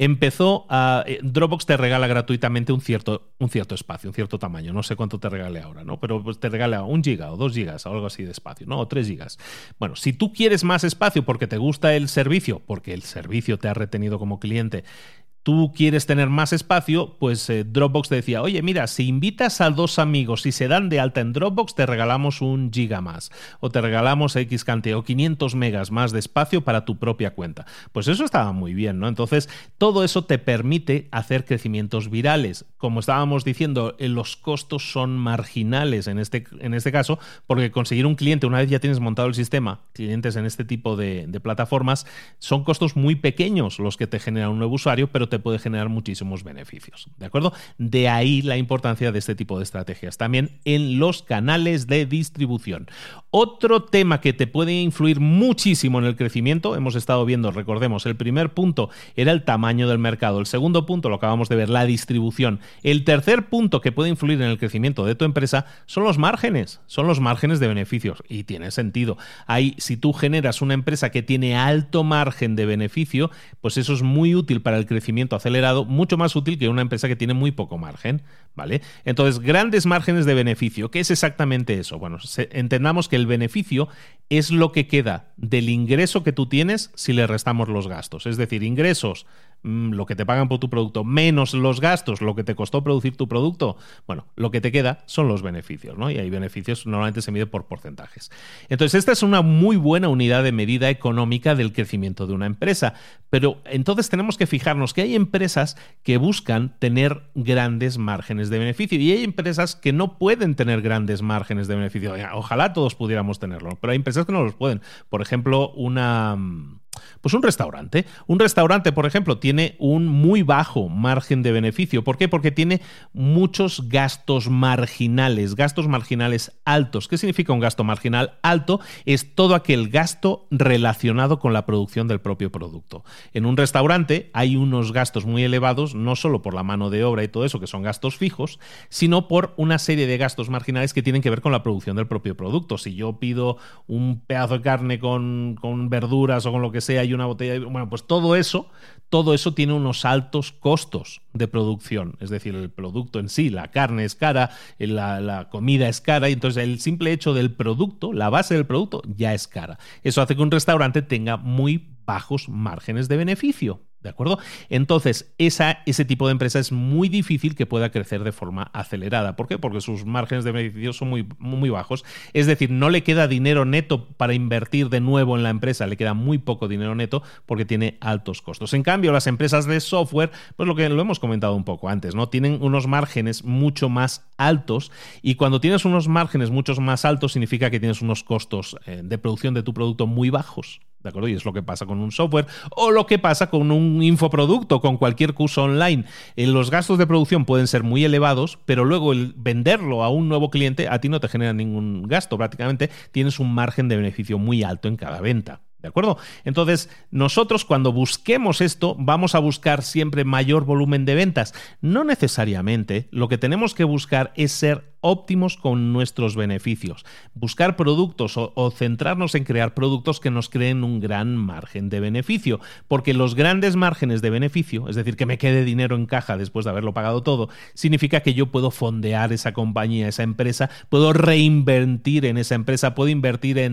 Dropbox te regala gratuitamente un cierto espacio, un cierto tamaño. No sé cuánto te regale ahora, ¿no? Pero pues te regala 1 giga o 2 gigas o algo así de espacio, ¿no? O 3 gigas. Bueno, si tú quieres más espacio porque te gusta el servicio, porque el servicio te ha retenido como cliente, tú quieres tener más espacio, pues Dropbox te decía, oye, mira, si invitas a 2 amigos y se dan de alta en Dropbox, te regalamos 1 giga más, o te regalamos X cantidad, o 500 megas más de espacio para tu propia cuenta. Pues eso estaba muy bien, ¿no? Entonces, todo eso te permite hacer crecimientos virales. Como estábamos diciendo, los costos son marginales en este caso, porque conseguir un cliente, una vez ya tienes montado el sistema, clientes en este tipo de plataformas, son costos muy pequeños los que te generan un nuevo usuario, pero te puede generar muchísimos beneficios, ¿de acuerdo? De ahí la importancia de este tipo de estrategias. También en los canales de distribución. Otro tema que te puede influir muchísimo en el crecimiento, hemos estado viendo, recordemos, el primer punto era el tamaño del mercado, el segundo punto, lo acabamos de ver, la distribución. El tercer punto que puede influir en el crecimiento de tu empresa son los márgenes de beneficios, y tiene sentido. Si tú generas una empresa que tiene alto margen de beneficio, pues eso es muy útil para el crecimiento acelerado, mucho más útil que una empresa que tiene muy poco margen, ¿vale? Entonces, grandes márgenes de beneficio. ¿Qué es exactamente eso? Bueno, entendamos que el beneficio es lo que queda del ingreso que tú tienes si le restamos los gastos. Es decir, ingresos, lo que te pagan por tu producto, menos los gastos, lo que te costó producir tu producto, bueno, lo que te queda son los beneficios, ¿no? Y hay beneficios, normalmente se mide por porcentajes. Entonces, esta es una muy buena unidad de medida económica del crecimiento de una empresa. Pero entonces tenemos que fijarnos que hay empresas que buscan tener grandes márgenes de beneficio y hay empresas que no pueden tener grandes márgenes de beneficio. Ojalá todos pudiéramos tenerlo, pero hay empresas que no los pueden. Por ejemplo, un restaurante. Un restaurante, por ejemplo, tiene un muy bajo margen de beneficio. ¿Por qué? Porque tiene muchos gastos marginales altos. ¿Qué significa un gasto marginal alto? Es todo aquel gasto relacionado con la producción del propio producto. En un restaurante hay unos gastos muy elevados, no solo por la mano de obra y todo eso, que son gastos fijos, sino por una serie de gastos marginales que tienen que ver con la producción del propio producto. Si yo pido un pedazo de carne con verduras o con lo que sea y una botella, bueno, pues todo eso tiene unos altos costos de producción, es decir, el producto en sí, la carne es cara, la comida es cara, y entonces el simple hecho del producto, la base del producto ya es cara. Eso hace que un restaurante tenga muy bajos márgenes de beneficio. ¿De acuerdo? Entonces, ese tipo de empresa es muy difícil que pueda crecer de forma acelerada. ¿Por qué? Porque sus márgenes de beneficio son muy, muy bajos. Es decir, no le queda dinero neto para invertir de nuevo en la empresa, le queda muy poco dinero neto porque tiene altos costos. En cambio, las empresas de software, pues lo hemos comentado un poco antes, ¿no? Tienen unos márgenes mucho más altos, y cuando tienes unos márgenes mucho más altos significa que tienes unos costos de producción de tu producto muy bajos. ¿De acuerdo? Y es lo que pasa con un software o lo que pasa con un infoproducto, con cualquier curso online. Los gastos de producción pueden ser muy elevados, pero luego el venderlo a un nuevo cliente a ti no te genera ningún gasto. Prácticamente tienes un margen de beneficio muy alto en cada venta. ¿De acuerdo? Entonces, nosotros cuando busquemos esto, vamos a buscar siempre mayor volumen de ventas. No necesariamente. Lo que tenemos que buscar es ser óptimos con nuestros beneficios. Buscar productos o centrarnos en crear productos que nos creen un gran margen de beneficio. Porque los grandes márgenes de beneficio, es decir, que me quede dinero en caja después de haberlo pagado todo, significa que yo puedo fondear esa compañía, esa empresa, puedo reinvertir en esa empresa, puedo invertir en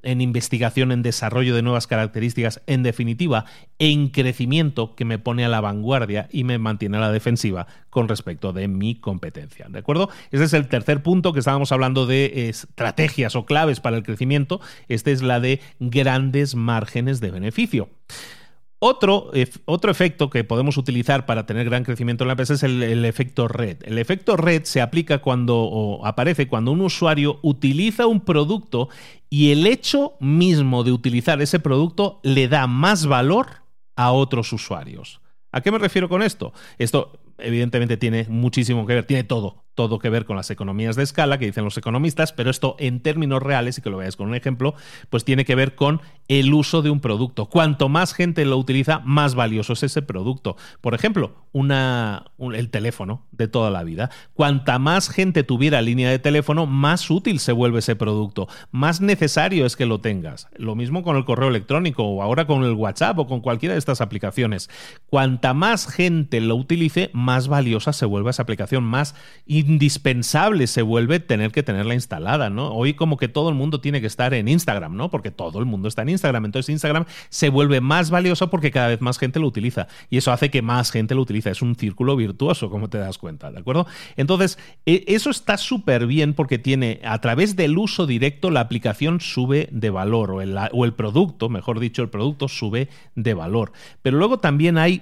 en investigación, en desarrollo de nuevas características, en definitiva, en crecimiento que me pone a la vanguardia y me mantiene a la defensiva con respecto de mi competencia, ¿de acuerdo? Ese es el tercer punto que estábamos hablando de estrategias o claves para el crecimiento. Este es la de grandes márgenes de beneficio. Otro efecto que podemos utilizar para tener gran crecimiento en la empresa es el efecto red. El efecto red se aplica aparece cuando un usuario utiliza un producto y el hecho mismo de utilizar ese producto le da más valor a otros usuarios. ¿A qué me refiero con esto? Esto evidentemente tiene muchísimo que ver, tiene todo que ver con las economías de escala que dicen los economistas, pero esto en términos reales, y que lo veáis con un ejemplo, pues tiene que ver con el uso de un producto. Cuanto más gente lo utiliza, más valioso es ese producto. Por ejemplo, el teléfono de toda la vida. Cuanta más gente tuviera línea de teléfono, más útil se vuelve ese producto, más necesario es que lo tengas. Lo mismo con el correo electrónico o ahora con el WhatsApp o con cualquiera de estas aplicaciones. Cuanta más gente lo utilice, más valiosa se vuelve esa aplicación, más indispensable se vuelve tener que tenerla instalada, ¿no? Hoy como que todo el mundo tiene que estar en Instagram, ¿no? Porque todo el mundo está en Instagram. Entonces Instagram se vuelve más valioso porque cada vez más gente lo utiliza. Y eso hace que más gente lo utilice. Es un círculo virtuoso, como te das cuenta, ¿de acuerdo? Entonces, eso está súper bien porque a través del uso directo, la aplicación sube de valor, o el producto, mejor dicho, el producto sube de valor. Pero luego también hay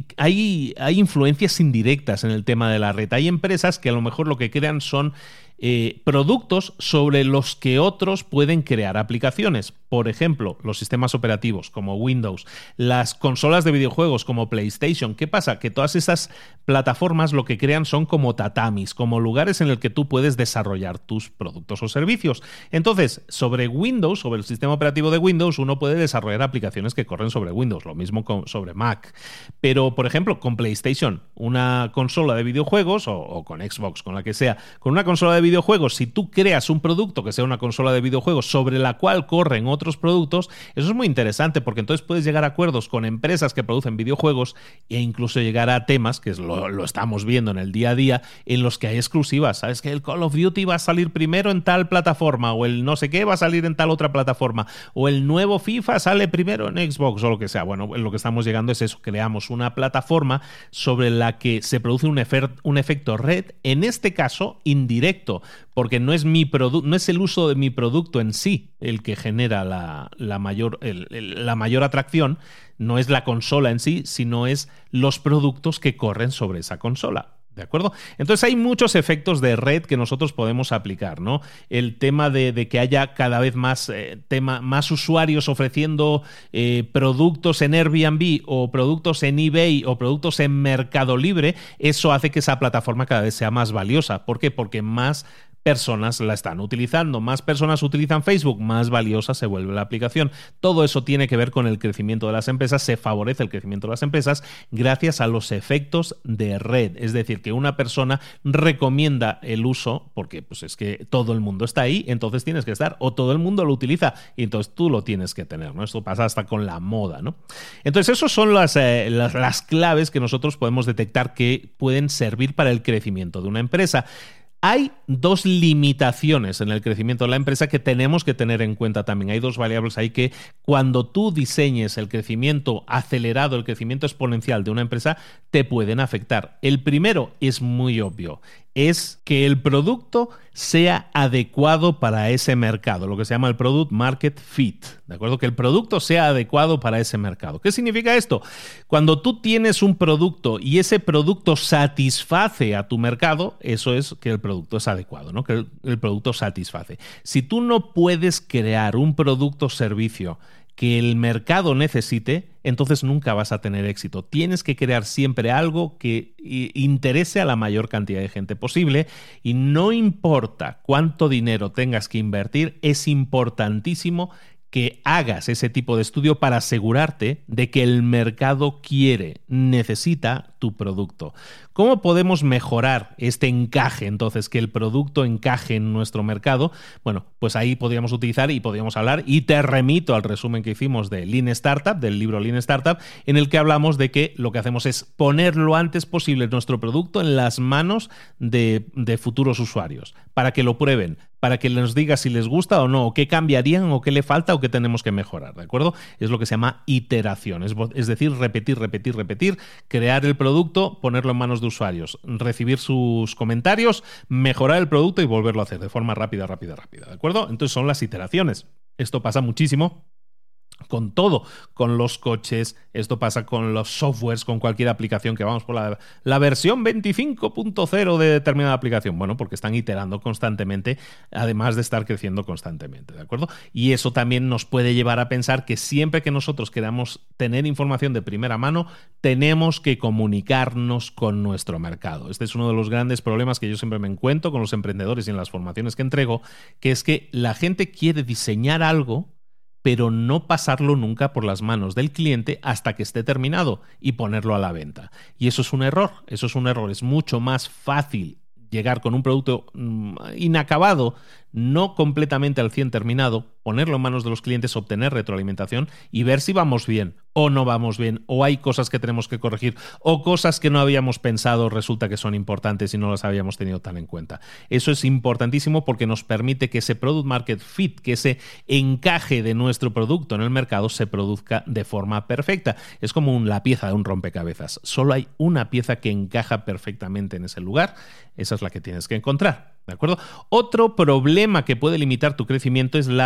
influencias indirectas en el tema de la red. Hay empresas que a lo mejor lo que crean son productos sobre los que otros pueden crear aplicaciones. Por ejemplo, los sistemas operativos como Windows, las consolas de videojuegos como PlayStation. ¿Qué pasa? Que todas esas plataformas lo que crean son como tatamis, como lugares en el que tú puedes desarrollar tus productos o servicios. Entonces, sobre Windows, sobre el sistema operativo de Windows, uno puede desarrollar aplicaciones que corren sobre Windows, lo mismo sobre Mac. Pero, por ejemplo, con PlayStation, una consola de videojuegos, o con Xbox, con la que sea, con una consola de videojuegos, si tú creas un producto que sea una consola de videojuegos sobre la cual corren otros productos, eso es muy interesante porque entonces puedes llegar a acuerdos con empresas que producen videojuegos e incluso llegar a temas, que lo estamos viendo en el día a día, en los que hay exclusivas. ¿Sabes que el Call of Duty va a salir primero en tal plataforma, o el no sé qué va a salir en tal otra plataforma, o el nuevo FIFA sale primero en Xbox, o lo que sea? Bueno, lo que estamos llegando es eso, creamos una plataforma sobre la que se produce un efecto red, en este caso indirecto, porque no es el uso de mi producto en sí el que genera la mayor atracción, no es la consola en sí, sino es los productos que corren sobre esa consola. ¿De acuerdo? Entonces hay muchos efectos de red que nosotros podemos aplicar, ¿no? El tema de que haya cada vez más usuarios ofreciendo productos en Airbnb o productos en eBay o productos en Mercado Libre, eso hace que esa plataforma cada vez sea más valiosa. ¿Por qué? Porque más personas la están utilizando, más personas utilizan Facebook, más valiosa se vuelve la aplicación. Todo eso tiene que ver con el crecimiento de las empresas, se favorece el crecimiento de las empresas gracias a los efectos de red, es decir, que una persona recomienda el uso porque pues es que todo el mundo está ahí, entonces tienes que estar, o todo el mundo lo utiliza y entonces tú lo tienes que tener, ¿no? Esto pasa hasta con la moda, ¿no? Entonces esas son las claves que nosotros podemos detectar que pueden servir para el crecimiento de una empresa. Hay dos limitaciones en el crecimiento de la empresa que tenemos que tener en cuenta también. Hay dos variables ahí que cuando tú diseñes el crecimiento acelerado, el crecimiento exponencial de una empresa, te pueden afectar. El primero es muy obvio. Es que el producto sea adecuado para ese mercado, lo que se llama el Product Market Fit, ¿de acuerdo? Que el producto sea adecuado para ese mercado. ¿Qué significa esto? Cuando tú tienes un producto y ese producto satisface a tu mercado, eso es que el producto es adecuado, ¿no? Que el producto satisface. Si tú no puedes crear un producto o servicio que el mercado necesite, entonces nunca vas a tener éxito. Tienes que crear siempre algo que interese a la mayor cantidad de gente posible y no importa cuánto dinero tengas que invertir, es importantísimo que hagas ese tipo de estudio para asegurarte de que el mercado quiere, necesita, tu producto. ¿Cómo podemos mejorar este encaje, entonces, que el producto encaje en nuestro mercado? Bueno, pues ahí podríamos utilizar y podríamos hablar, y te remito al resumen que hicimos de Lean Startup, del libro Lean Startup, en el que hablamos de que lo que hacemos es poner lo antes posible nuestro producto en las manos de futuros usuarios, para que lo prueben, para que nos diga si les gusta o no, o qué cambiarían, o qué le falta, o qué tenemos que mejorar, ¿de acuerdo? Es lo que se llama iteración, es decir, repetir, crear el producto, ponerlo en manos de usuarios, recibir sus comentarios, mejorar el producto y volverlo a hacer de forma rápida, ¿de acuerdo? Entonces son las iteraciones. Esto pasa muchísimo con todo, con los coches, esto pasa con los softwares, con cualquier aplicación que vamos por la versión 25.0 de determinada aplicación. Bueno, porque están iterando constantemente, además de estar creciendo constantemente, ¿de acuerdo? Y eso también nos puede llevar a pensar que siempre que nosotros queramos tener información de primera mano, tenemos que comunicarnos con nuestro mercado. Este es uno de los grandes problemas que yo siempre me encuentro con los emprendedores y en las formaciones que entrego, que es que la gente quiere diseñar algo, pero no pasarlo nunca por las manos del cliente hasta que esté terminado y ponerlo a la venta. Y eso es un error, Es mucho más fácil llegar con un producto inacabado, no completamente al 100 terminado, ponerlo en manos de los clientes, obtener retroalimentación y ver si vamos bien o no vamos bien, o hay cosas que tenemos que corregir, o cosas que no habíamos pensado resulta que son importantes y no las habíamos tenido tan en cuenta. Eso es importantísimo porque nos permite que ese product market fit, que ese encaje de nuestro producto en el mercado se produzca de forma perfecta. Es como la pieza de un rompecabezas. Solo hay una pieza que encaja perfectamente en ese lugar. Esa es la que tienes que encontrar. ¿De acuerdo? Otro problema que puede limitar tu crecimiento es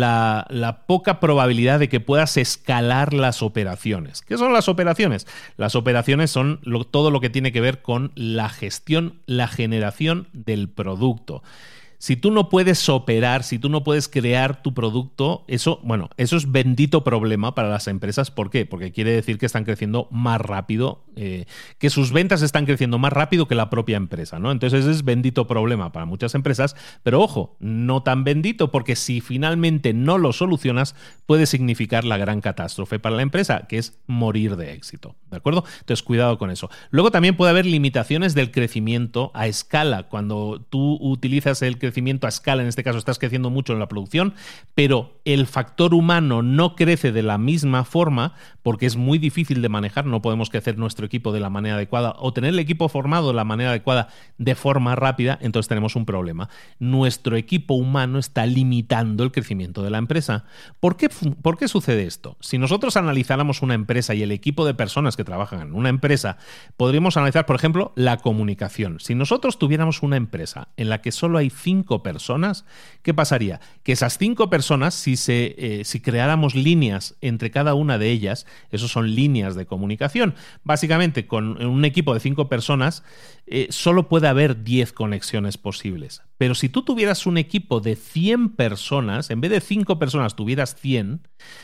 la poca probabilidad de que puedas escalar las operaciones. ¿Qué son las operaciones? Las operaciones son todo lo que tiene que ver con la gestión, la generación del producto. Si tú no puedes operar, si tú no puedes crear tu producto, eso es bendito problema para las empresas. ¿Por qué? Porque quiere decir que están creciendo más rápido, que sus ventas están creciendo más rápido que la propia empresa, ¿no? Entonces ese es bendito problema para muchas empresas, pero ojo, no tan bendito, porque si finalmente no lo solucionas, puede significar la gran catástrofe para la empresa, que es morir de éxito, ¿de acuerdo? Entonces cuidado con eso. Luego también puede haber limitaciones del crecimiento a escala. Cuando tú utilizas el crecimiento a escala, en este caso estás creciendo mucho en la producción, pero el factor humano no crece de la misma forma porque es muy difícil de manejar, no podemos crecer nuestro equipo de la manera adecuada o tener el equipo formado de la manera adecuada de forma rápida, entonces tenemos un problema. Nuestro equipo humano está limitando el crecimiento de la empresa. ¿Por qué sucede esto? Si nosotros analizáramos una empresa y el equipo de personas que trabajan en una empresa, podríamos analizar, por ejemplo, la comunicación. Si nosotros tuviéramos una empresa en la que solo hay 5 personas, ¿qué pasaría? Que esas 5 personas, si creáramos líneas entre cada una de ellas, esos son líneas de comunicación. Básicamente, con un equipo de 5 personas, solo puede haber 10 conexiones posibles. Pero si tú tuvieras un equipo de 100 personas, en vez de 5 personas tuvieras 100,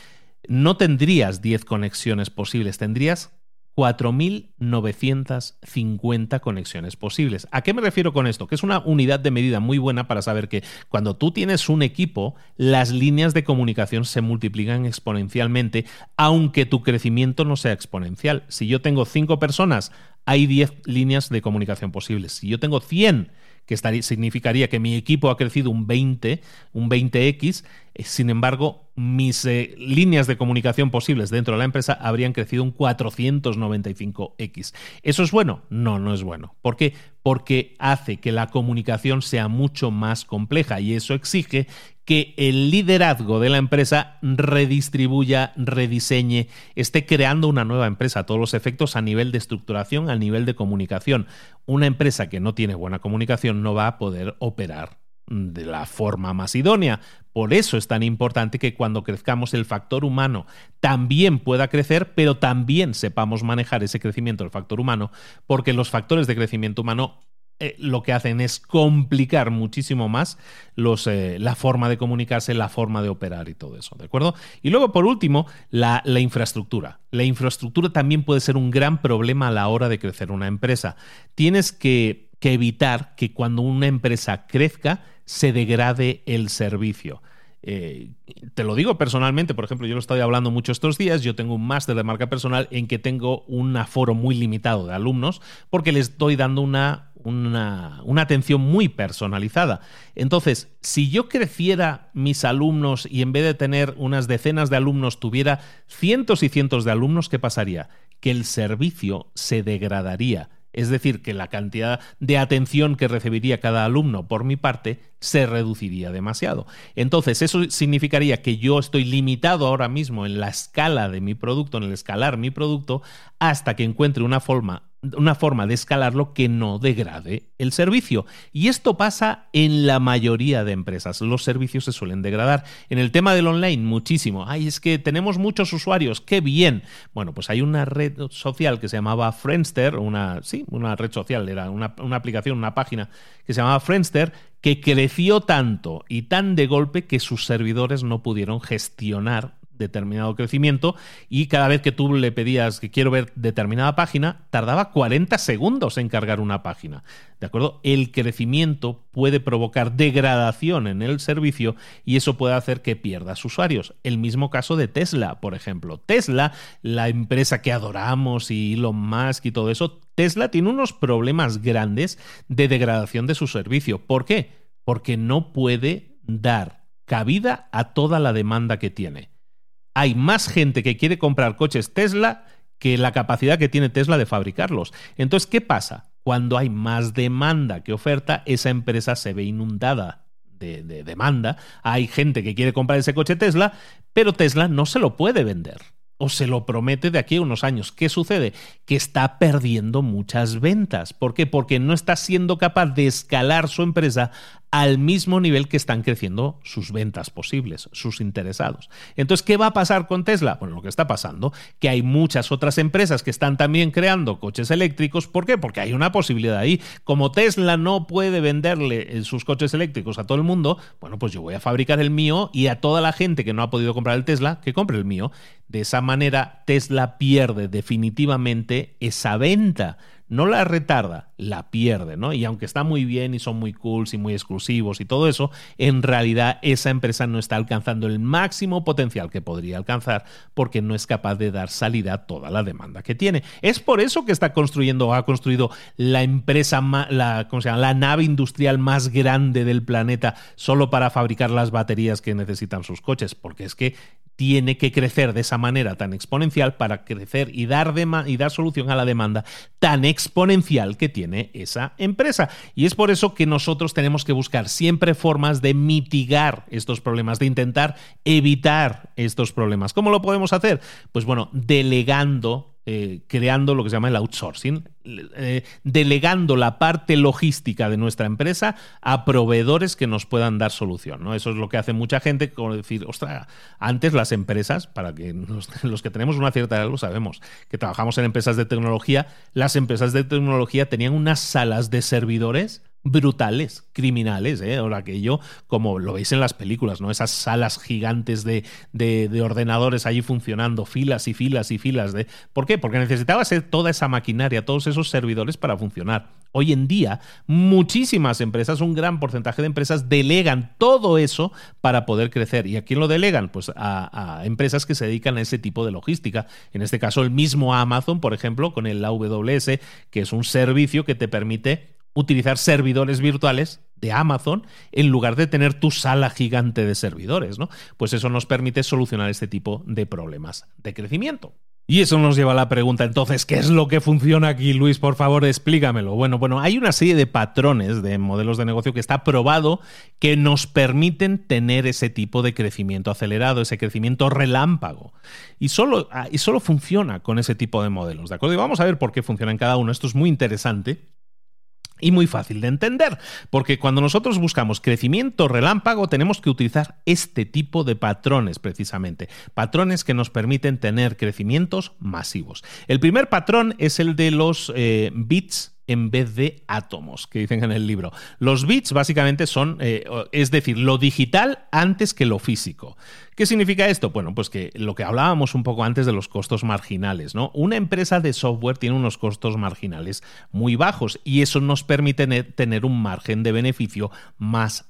no tendrías 10 conexiones posibles, tendrías 4.950 conexiones posibles. ¿A qué me refiero con esto? Que es una unidad de medida muy buena para saber que cuando tú tienes un equipo, las líneas de comunicación se multiplican exponencialmente, aunque tu crecimiento no sea exponencial. Si yo tengo 5 personas, hay 10 líneas de comunicación posibles. Si yo tengo 100, que significaría que mi equipo ha crecido un 20x, sin embargo, mis líneas de comunicación posibles dentro de la empresa habrían crecido un 495x. ¿Eso es bueno? No, no es bueno. ¿Por qué? Porque hace que la comunicación sea mucho más compleja y eso exige que el liderazgo de la empresa redistribuya, rediseñe, esté creando una nueva empresa a todos los efectos a nivel de estructuración, a nivel de comunicación. Una empresa que no tiene buena comunicación no va a poder operar de la forma más idónea. Por eso es tan importante que cuando crezcamos el factor humano también pueda crecer, pero también sepamos manejar ese crecimiento del factor humano, porque los factores de crecimiento humano lo que hacen es complicar muchísimo más la forma de comunicarse, la forma de operar y todo eso, ¿de acuerdo? Y luego, por último, la infraestructura. La infraestructura también puede ser un gran problema a la hora de crecer una empresa. Tienes que evitar que cuando una empresa crezca se degrade el servicio. Te lo digo personalmente, por ejemplo, yo lo estoy hablando mucho estos días, yo tengo un máster de marca personal en que tengo un aforo muy limitado de alumnos porque les estoy dando una atención muy personalizada. Entonces, si yo creciera mis alumnos y en vez de tener unas decenas de alumnos tuviera cientos y cientos de alumnos, ¿qué pasaría? Que el servicio se degradaría. Es decir, que la cantidad de atención que recibiría cada alumno por mi parte se reduciría demasiado. Entonces, eso significaría que yo estoy limitado ahora mismo en la escala de mi producto, en el escalar mi producto, hasta que encuentre una forma de escalarlo que no degrade el servicio. Y esto pasa en la mayoría de empresas. Los servicios se suelen degradar. En el tema del online, muchísimo. Ay, es que tenemos muchos usuarios, ¡qué bien! Bueno, pues hay una red social que se llamaba Friendster, una red social, era una aplicación, una página que se llamaba Friendster, que creció tanto y tan de golpe que sus servidores no pudieron gestionar determinado crecimiento, y cada vez que tú le pedías que quiero ver determinada página, tardaba 40 segundos en cargar una página. ¿De acuerdo? El crecimiento puede provocar degradación en el servicio y eso puede hacer que pierdas usuarios. El mismo caso de Tesla, por ejemplo. Tesla, la empresa que adoramos, y Elon Musk y todo eso, Tesla tiene unos problemas grandes de degradación de su servicio. ¿Por qué? Porque no puede dar cabida a toda la demanda que tiene. Hay más gente que quiere comprar coches Tesla que la capacidad que tiene Tesla de fabricarlos. Entonces, ¿qué pasa? Cuando hay más demanda que oferta, esa empresa se ve inundada de demanda. Hay gente que quiere comprar ese coche Tesla, pero Tesla no se lo puede vender. O se lo promete de aquí a unos años. ¿Qué sucede? Que está perdiendo muchas ventas. ¿Por qué? Porque no está siendo capaz de escalar su empresa al mismo nivel que están creciendo sus ventas posibles, sus interesados. Entonces, ¿qué va a pasar con Tesla? Bueno, lo que está pasando, que hay muchas otras empresas que están también creando coches eléctricos. ¿Por qué? Porque hay una posibilidad ahí. Como Tesla no puede venderle sus coches eléctricos a todo el mundo, bueno, pues yo voy a fabricar el mío y a toda la gente que no ha podido comprar el Tesla, que compre el mío. De esa manera, Tesla pierde definitivamente esa venta. No la retarda, la pierde, ¿no? Y aunque está muy bien y son muy cool y muy exclusivos y todo eso, en realidad esa empresa no está alcanzando el máximo potencial que podría alcanzar porque no es capaz de dar salida a toda la demanda que tiene. Es por eso que ha construido la empresa, la nave industrial más grande del planeta solo para fabricar las baterías que necesitan sus coches, porque es que tiene que crecer de esa manera tan exponencial para crecer y dar solución a la demanda tan exponencial que tiene esa empresa. Y es por eso que nosotros tenemos que buscar siempre formas de mitigar estos problemas, de intentar evitar estos problemas. ¿Cómo lo podemos hacer? Pues bueno, delegando, creando lo que se llama el outsourcing, delegando la parte logística de nuestra empresa a proveedores que nos puedan dar solución, ¿no? Eso es lo que hace mucha gente, como decir, ostras, antes las empresas, para que los que tenemos una cierta edad lo sabemos, que trabajamos en empresas de tecnología, las empresas de tecnología tenían unas salas de servidores brutales, criminales, ahora aquello, como lo veis en las películas, ¿no? Esas salas gigantes de ordenadores allí funcionando, filas y filas y filas de... ¿Por qué? Porque necesitaba toda esa maquinaria, todos esos servidores para funcionar. Hoy en día, muchísimas empresas, un gran porcentaje de empresas delegan todo eso para poder crecer. ¿Y a quién lo delegan? Pues a empresas que se dedican a ese tipo de logística. En este caso, el mismo Amazon, por ejemplo, con el AWS, que es un servicio que te permite utilizar servidores virtuales de Amazon en lugar de tener tu sala gigante de servidores, ¿no? Pues eso nos permite solucionar este tipo de problemas de crecimiento. Y eso nos lleva a la pregunta, entonces, ¿qué es lo que funciona aquí, Luis? Por favor, explícamelo. Bueno, hay una serie de patrones de modelos de negocio que está probado que nos permiten tener ese tipo de crecimiento acelerado, ese crecimiento relámpago. Y solo funciona con ese tipo de modelos, ¿de acuerdo? Y vamos a ver por qué funciona en cada uno. Esto es muy interesante y muy fácil de entender, porque cuando nosotros buscamos crecimiento relámpago tenemos que utilizar este tipo de patrones precisamente, patrones que nos permiten tener crecimientos masivos. El primer patrón es el de los bits en vez de átomos, que dicen en el libro. Los bits básicamente son, es decir, lo digital antes que lo físico. ¿Qué significa esto? Bueno, pues que lo que hablábamos un poco antes de los costos marginales, ¿no? Una empresa de software tiene unos costos marginales muy bajos y eso nos permite tener un margen de beneficio más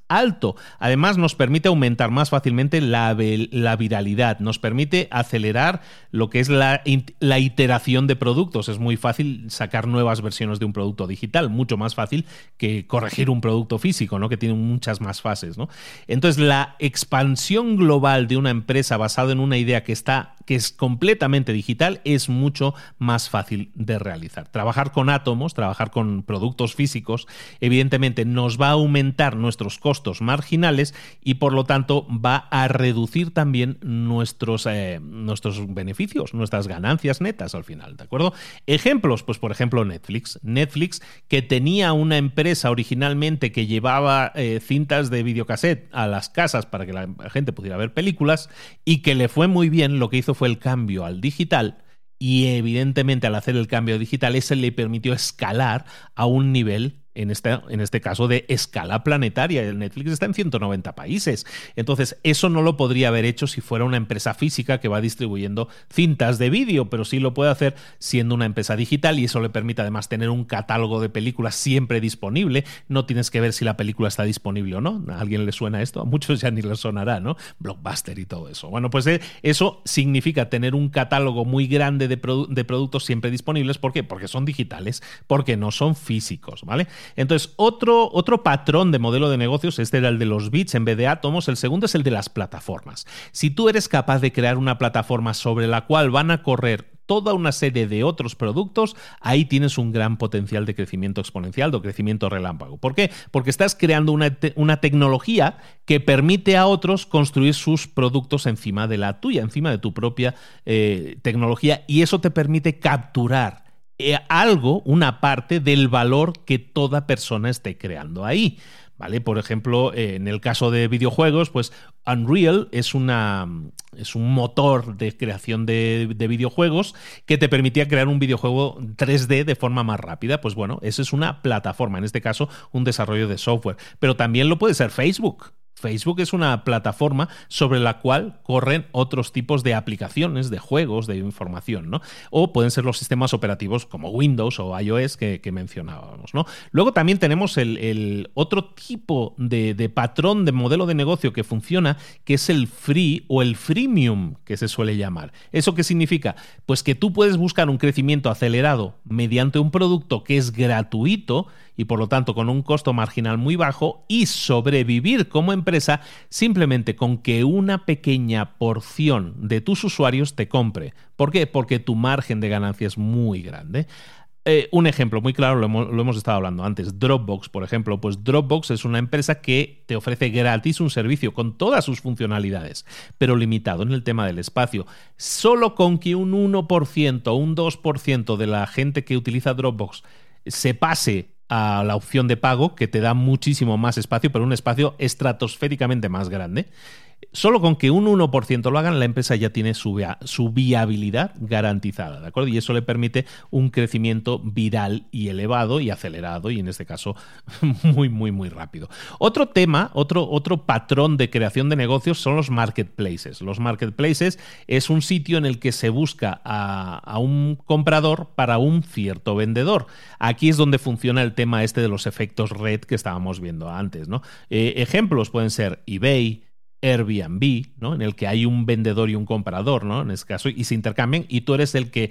alto. Además, nos permite aumentar más fácilmente la viralidad, nos permite acelerar lo que es la iteración de productos. Es muy fácil sacar nuevas versiones de un producto digital, mucho más fácil que corregir un producto físico, ¿no? Que tiene muchas más fases, ¿no? Entonces, la expansión global de una empresa basada en una idea que es completamente digital es mucho más fácil de realizar. Trabajar con átomos, trabajar con productos físicos, evidentemente nos va a aumentar nuestros costos marginales y por lo tanto va a reducir también nuestros beneficios, nuestras ganancias netas al final, ¿de acuerdo? Ejemplos, pues por ejemplo Netflix. Netflix, que tenía una empresa originalmente que llevaba cintas de videocassette a las casas para que la gente pudiera ver películas y que le fue muy bien, lo que hizo fue el cambio al digital. Y evidentemente al hacer el cambio digital, ese le permitió escalar a un nivel, en este caso, de escala planetaria. Netflix está en 190 países. Entonces, eso no lo podría haber hecho si fuera una empresa física que va distribuyendo cintas de vídeo, pero sí lo puede hacer siendo una empresa digital y eso le permite además tener un catálogo de películas siempre disponible. No tienes que ver si la película está disponible o no. ¿A alguien le suena esto? A muchos ya ni les sonará, ¿no? Blockbuster y todo eso. Bueno, pues eso significa tener un catálogo muy grande de productos siempre disponibles. ¿Por qué? Porque son digitales, porque no son físicos, ¿vale? Entonces, otro patrón de modelo de negocios, este era el de los bits en vez de átomos, el segundo es el de las plataformas. Si tú eres capaz de crear una plataforma sobre la cual van a correr toda una serie de otros productos, ahí tienes un gran potencial de crecimiento exponencial, de crecimiento relámpago. ¿Por qué? Porque estás creando una tecnología que permite a otros construir sus productos encima de la tuya, encima de tu propia tecnología, y eso te permite capturar algo, una parte del valor que toda persona esté creando ahí, ¿vale? Por ejemplo, en el caso de videojuegos, pues Unreal es un motor de creación de videojuegos que te permitía crear un videojuego 3D de forma más rápida. Pues bueno, eso es una plataforma, en este caso un desarrollo de software, pero también lo puede ser Facebook. Facebook es una plataforma sobre la cual corren otros tipos de aplicaciones, de juegos, de información, ¿no? O pueden ser los sistemas operativos como Windows o iOS que mencionábamos, ¿no? Luego también tenemos el otro tipo de patrón de modelo de negocio que funciona, que es el free o el freemium, que se suele llamar. ¿Eso qué significa? Pues que tú puedes buscar un crecimiento acelerado mediante un producto que es gratuito y por lo tanto con un costo marginal muy bajo y sobrevivir como empresa simplemente con que una pequeña porción de tus usuarios te compre. ¿Por qué? Porque tu margen de ganancia es muy grande. Un ejemplo muy claro, lo hemos estado hablando antes, Dropbox, por ejemplo. Pues Dropbox es una empresa que te ofrece gratis un servicio con todas sus funcionalidades, pero limitado en el tema del espacio. Solo con que un 1% o un 2% de la gente que utiliza Dropbox se pase a la opción de pago, que te da muchísimo más espacio, pero un espacio estratosféricamente más grande. Solo con que un 1% lo hagan, la empresa ya tiene su viabilidad garantizada, ¿de acuerdo? Y eso le permite un crecimiento viral y elevado y acelerado, y en este caso muy, muy, muy rápido. Otro tema, otro patrón de creación de negocios son los marketplaces. Los marketplaces es un sitio en el que se busca a un comprador para un cierto vendedor. Aquí es donde funciona el tema este de los efectos red que estábamos viendo antes, ¿no? Ejemplos pueden ser eBay, Airbnb, ¿no? En el que hay un vendedor y un comprador, ¿no? En este caso, y se intercambian, y tú eres el que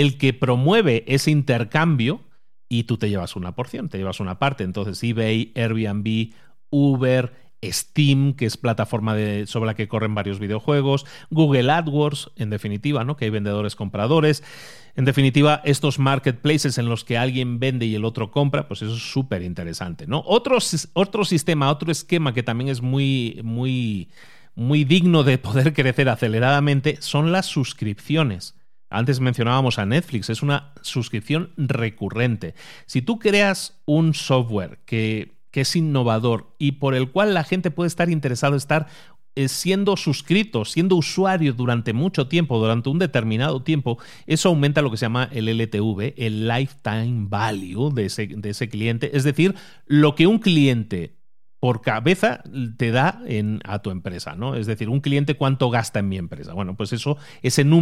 promueve ese intercambio y tú te llevas una porción, te llevas una parte. Entonces, eBay, Airbnb, Uber, Steam, que es plataforma sobre la que corren varios videojuegos, Google AdWords, en definitiva, ¿no? Que hay vendedores compradores. En definitiva, estos marketplaces en los que alguien vende y el otro compra, pues eso es súper interesante, ¿no? Otro sistema, otro esquema que también es muy, muy, muy digno de poder crecer aceleradamente son las suscripciones. Antes mencionábamos a Netflix, es una suscripción recurrente. Si tú creas un software que es innovador y por el cual la gente puede estar interesado en estar siendo suscrito, siendo usuario durante mucho tiempo, durante un determinado tiempo, eso aumenta lo que se llama el LTV, el Lifetime Value de ese cliente. Es decir, lo que un cliente por cabeza te da a tu empresa, ¿no? Es decir, un cliente cuánto gasta en mi empresa. Bueno, pues ese número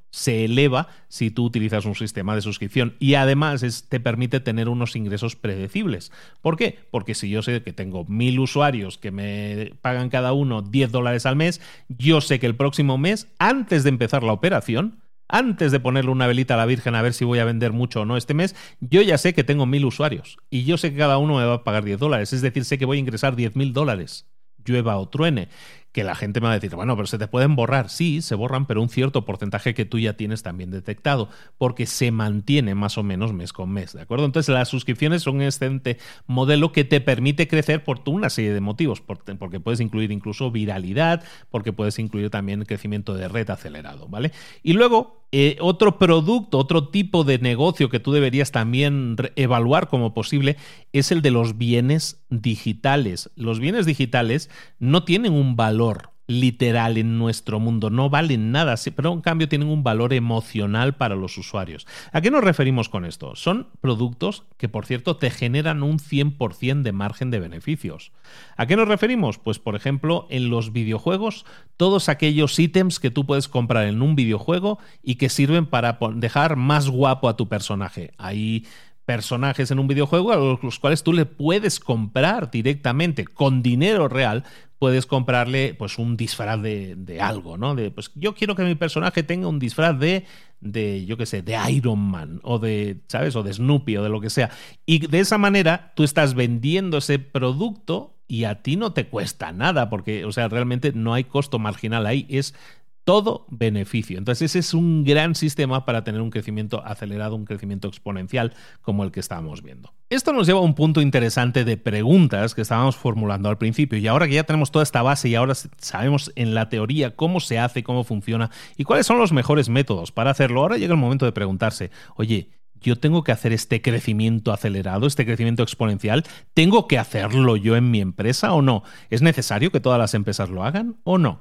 se eleva si tú utilizas un sistema de suscripción y además te permite tener unos ingresos predecibles. ¿Por qué? Porque si yo sé que tengo 1.000 usuarios que me pagan cada uno $10 al mes, yo sé que el próximo mes, antes de empezar la operación, antes de ponerle una velita a la Virgen a ver si voy a vender mucho o no este mes, yo ya sé que tengo 1.000 usuarios y yo sé que cada uno me va a pagar $10. Es decir, sé que voy a ingresar $10.000. Llueva o truene, que la gente me va a decir, bueno, pero se te pueden borrar. Sí, se borran, pero un cierto porcentaje que tú ya tienes también detectado, porque se mantiene más o menos mes con mes, ¿de acuerdo? Entonces las suscripciones son un excelente modelo que te permite crecer por una serie de motivos, porque puedes incluir incluso viralidad, porque puedes incluir también crecimiento de red acelerado, ¿vale? Y luego, otro producto, otro tipo de negocio que tú deberías también evaluar como posible es el de los bienes digitales. Los bienes digitales no tienen un valor literal en nuestro mundo, no valen nada, pero en cambio tienen un valor emocional para los usuarios. ¿A qué nos referimos con esto? Son productos que, por cierto, te generan un 100% de margen de beneficios. ¿A qué nos referimos? Pues, por ejemplo, en los videojuegos, todos aquellos ítems que tú puedes comprar en un videojuego y que sirven para dejar más guapo a tu personaje. Hay personajes en un videojuego a los cuales tú le puedes comprar directamente con dinero real. Puedes comprarle pues un disfraz de algo, ¿no? Pues yo quiero que mi personaje tenga un disfraz de yo qué sé, de Iron Man o de, ¿sabes? O de Snoopy o de lo que sea. Y de esa manera tú estás vendiendo ese producto y a ti no te cuesta nada porque, o sea, realmente no hay costo marginal ahí, es todo beneficio. Entonces ese es un gran sistema para tener un crecimiento acelerado, un crecimiento exponencial como el que estábamos viendo. Esto nos lleva a un punto interesante de preguntas que estábamos formulando al principio y ahora que ya tenemos toda esta base y ahora sabemos en la teoría cómo se hace, cómo funciona y cuáles son los mejores métodos para hacerlo, ahora llega el momento de preguntarse, oye, ¿yo tengo que hacer este crecimiento acelerado, este crecimiento exponencial? ¿Tengo que hacerlo yo en mi empresa o no? ¿Es necesario que todas las empresas lo hagan o no?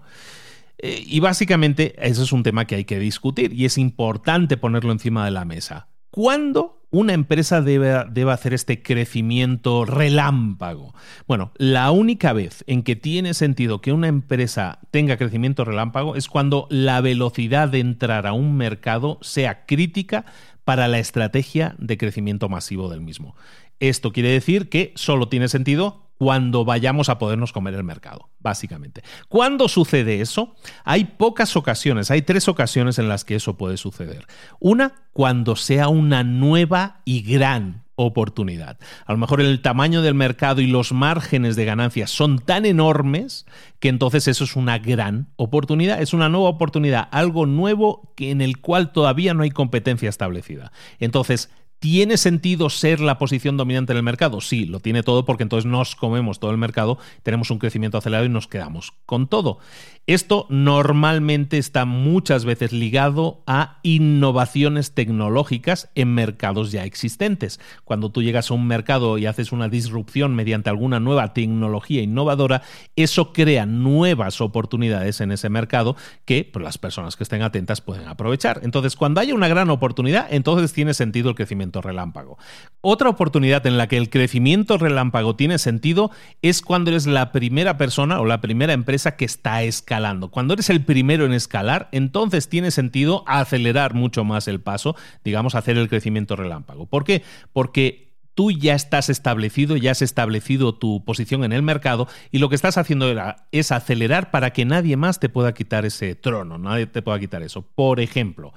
Y básicamente ese es un tema que hay que discutir y es importante ponerlo encima de la mesa. ¿Cuándo una empresa debe hacer este crecimiento relámpago? Bueno, la única vez en que tiene sentido que una empresa tenga crecimiento relámpago es cuando la velocidad de entrar a un mercado sea crítica para la estrategia de crecimiento masivo del mismo. Esto quiere decir que solo tiene sentido cuando vayamos a podernos comer el mercado, básicamente. ¿Cuándo sucede eso? Hay pocas ocasiones, hay 3 ocasiones en las que eso puede suceder. Una, cuando sea una nueva y gran oportunidad. A lo mejor el tamaño del mercado y los márgenes de ganancias son tan enormes que entonces eso es una gran oportunidad, es una nueva oportunidad, algo nuevo en el cual todavía no hay competencia establecida. Entonces, ¿tiene sentido ser la posición dominante en el mercado? Sí, lo tiene todo porque entonces nos comemos todo el mercado, tenemos un crecimiento acelerado y nos quedamos con todo. Esto normalmente está muchas veces ligado a innovaciones tecnológicas en mercados ya existentes. Cuando tú llegas a un mercado y haces una disrupción mediante alguna nueva tecnología innovadora, eso crea nuevas oportunidades en ese mercado que pues, las personas que estén atentas pueden aprovechar. Entonces, cuando haya una gran oportunidad, entonces tiene sentido el crecimiento relámpago. Otra oportunidad en la que el crecimiento relámpago tiene sentido es cuando eres la primera persona o la primera empresa que está escalando. Cuando eres el primero en escalar, entonces tiene sentido acelerar mucho más el paso, digamos, hacer el crecimiento relámpago. ¿Por qué? Porque tú ya estás establecido, ya has establecido tu posición en el mercado y lo que estás haciendo es acelerar para que nadie más te pueda quitar ese trono, nadie te pueda quitar eso. Por ejemplo,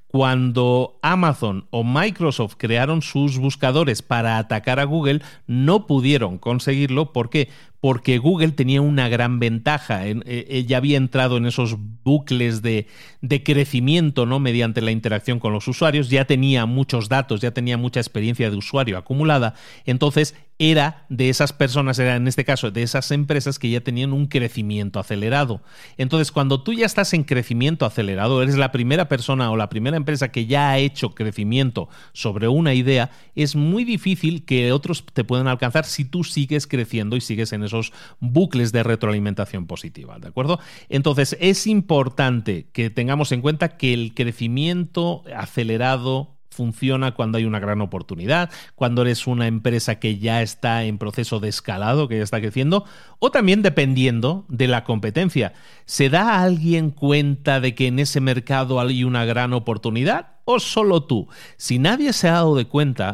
cuando Amazon o Microsoft crearon sus buscadores para atacar a Google, no pudieron conseguirlo. ¿Por qué? Porque Google tenía una gran ventaja. Ya había entrado en esos bucles de crecimiento, ¿no? Mediante la interacción con los usuarios, ya tenía muchos datos, ya tenía mucha experiencia de usuario acumulada. Entonces, era de esas personas, era en este caso de esas empresas que ya tenían un crecimiento acelerado. Entonces, cuando tú ya estás en crecimiento acelerado, eres la primera persona o la primera empresa que ya ha hecho crecimiento sobre una idea, es muy difícil que otros te puedan alcanzar si tú sigues creciendo y sigues en esos bucles de retroalimentación positiva, ¿de acuerdo? Entonces, es importante que tengamos en cuenta que el crecimiento acelerado funciona cuando hay una gran oportunidad, cuando eres una empresa que ya está en proceso de escalado, que ya está creciendo, o también dependiendo de la competencia. ¿Se da a alguien cuenta de que en ese mercado hay una gran oportunidad? ¿O solo tú? Si nadie se ha dado cuenta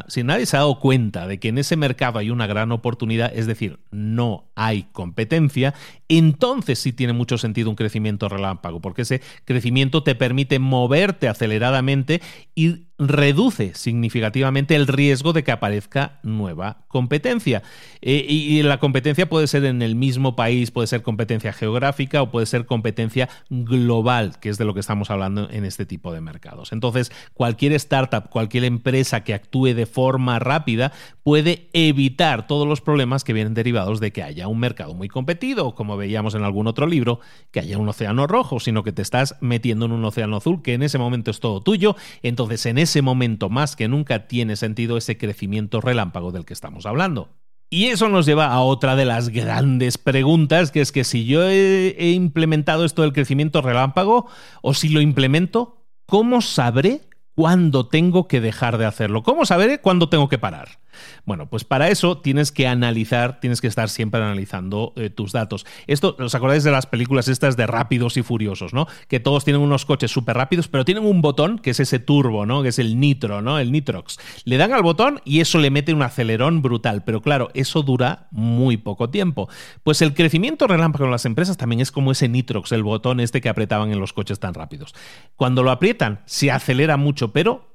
de que en ese mercado hay una gran oportunidad, es decir, no hay competencia, entonces sí tiene mucho sentido un crecimiento relámpago, porque ese crecimiento te permite moverte aceleradamente y reduce significativamente el riesgo de que aparezca nueva competencia. Y la competencia puede ser en el mismo país, puede ser competencia geográfica o puede ser competencia global, que es de lo que estamos hablando en este tipo de mercados. Entonces, cualquier startup, cualquier empresa que actúe de forma rápida puede evitar todos los problemas que vienen derivados de que haya un mercado muy competido, como veíamos en algún otro libro, que haya un océano rojo, sino que te estás metiendo en un océano azul que en ese momento es todo tuyo. Entonces, en ese momento más que nunca tiene sentido ese crecimiento relámpago del que estamos hablando. Y eso nos lleva a otra de las grandes preguntas, que es que si yo he implementado esto del crecimiento relámpago, o si lo implemento, ¿cómo sabré cuándo tengo que dejar de hacerlo? ¿Cómo sabré cuándo tengo que parar? Bueno, pues para eso tienes que estar siempre analizando tus datos. Esto, ¿os acordáis de las películas estas de Rápidos y Furiosos, ¿no? Que todos tienen unos coches súper rápidos, pero tienen un botón que es ese turbo, ¿no? Que es el nitro, ¿no? El nitrox. Le dan al botón y eso le mete un acelerón brutal, pero claro, eso dura muy poco tiempo. Pues el crecimiento relámpago en las empresas también es como ese nitrox, el botón este que apretaban en los coches tan rápidos. Cuando lo aprietan, se acelera mucho, pero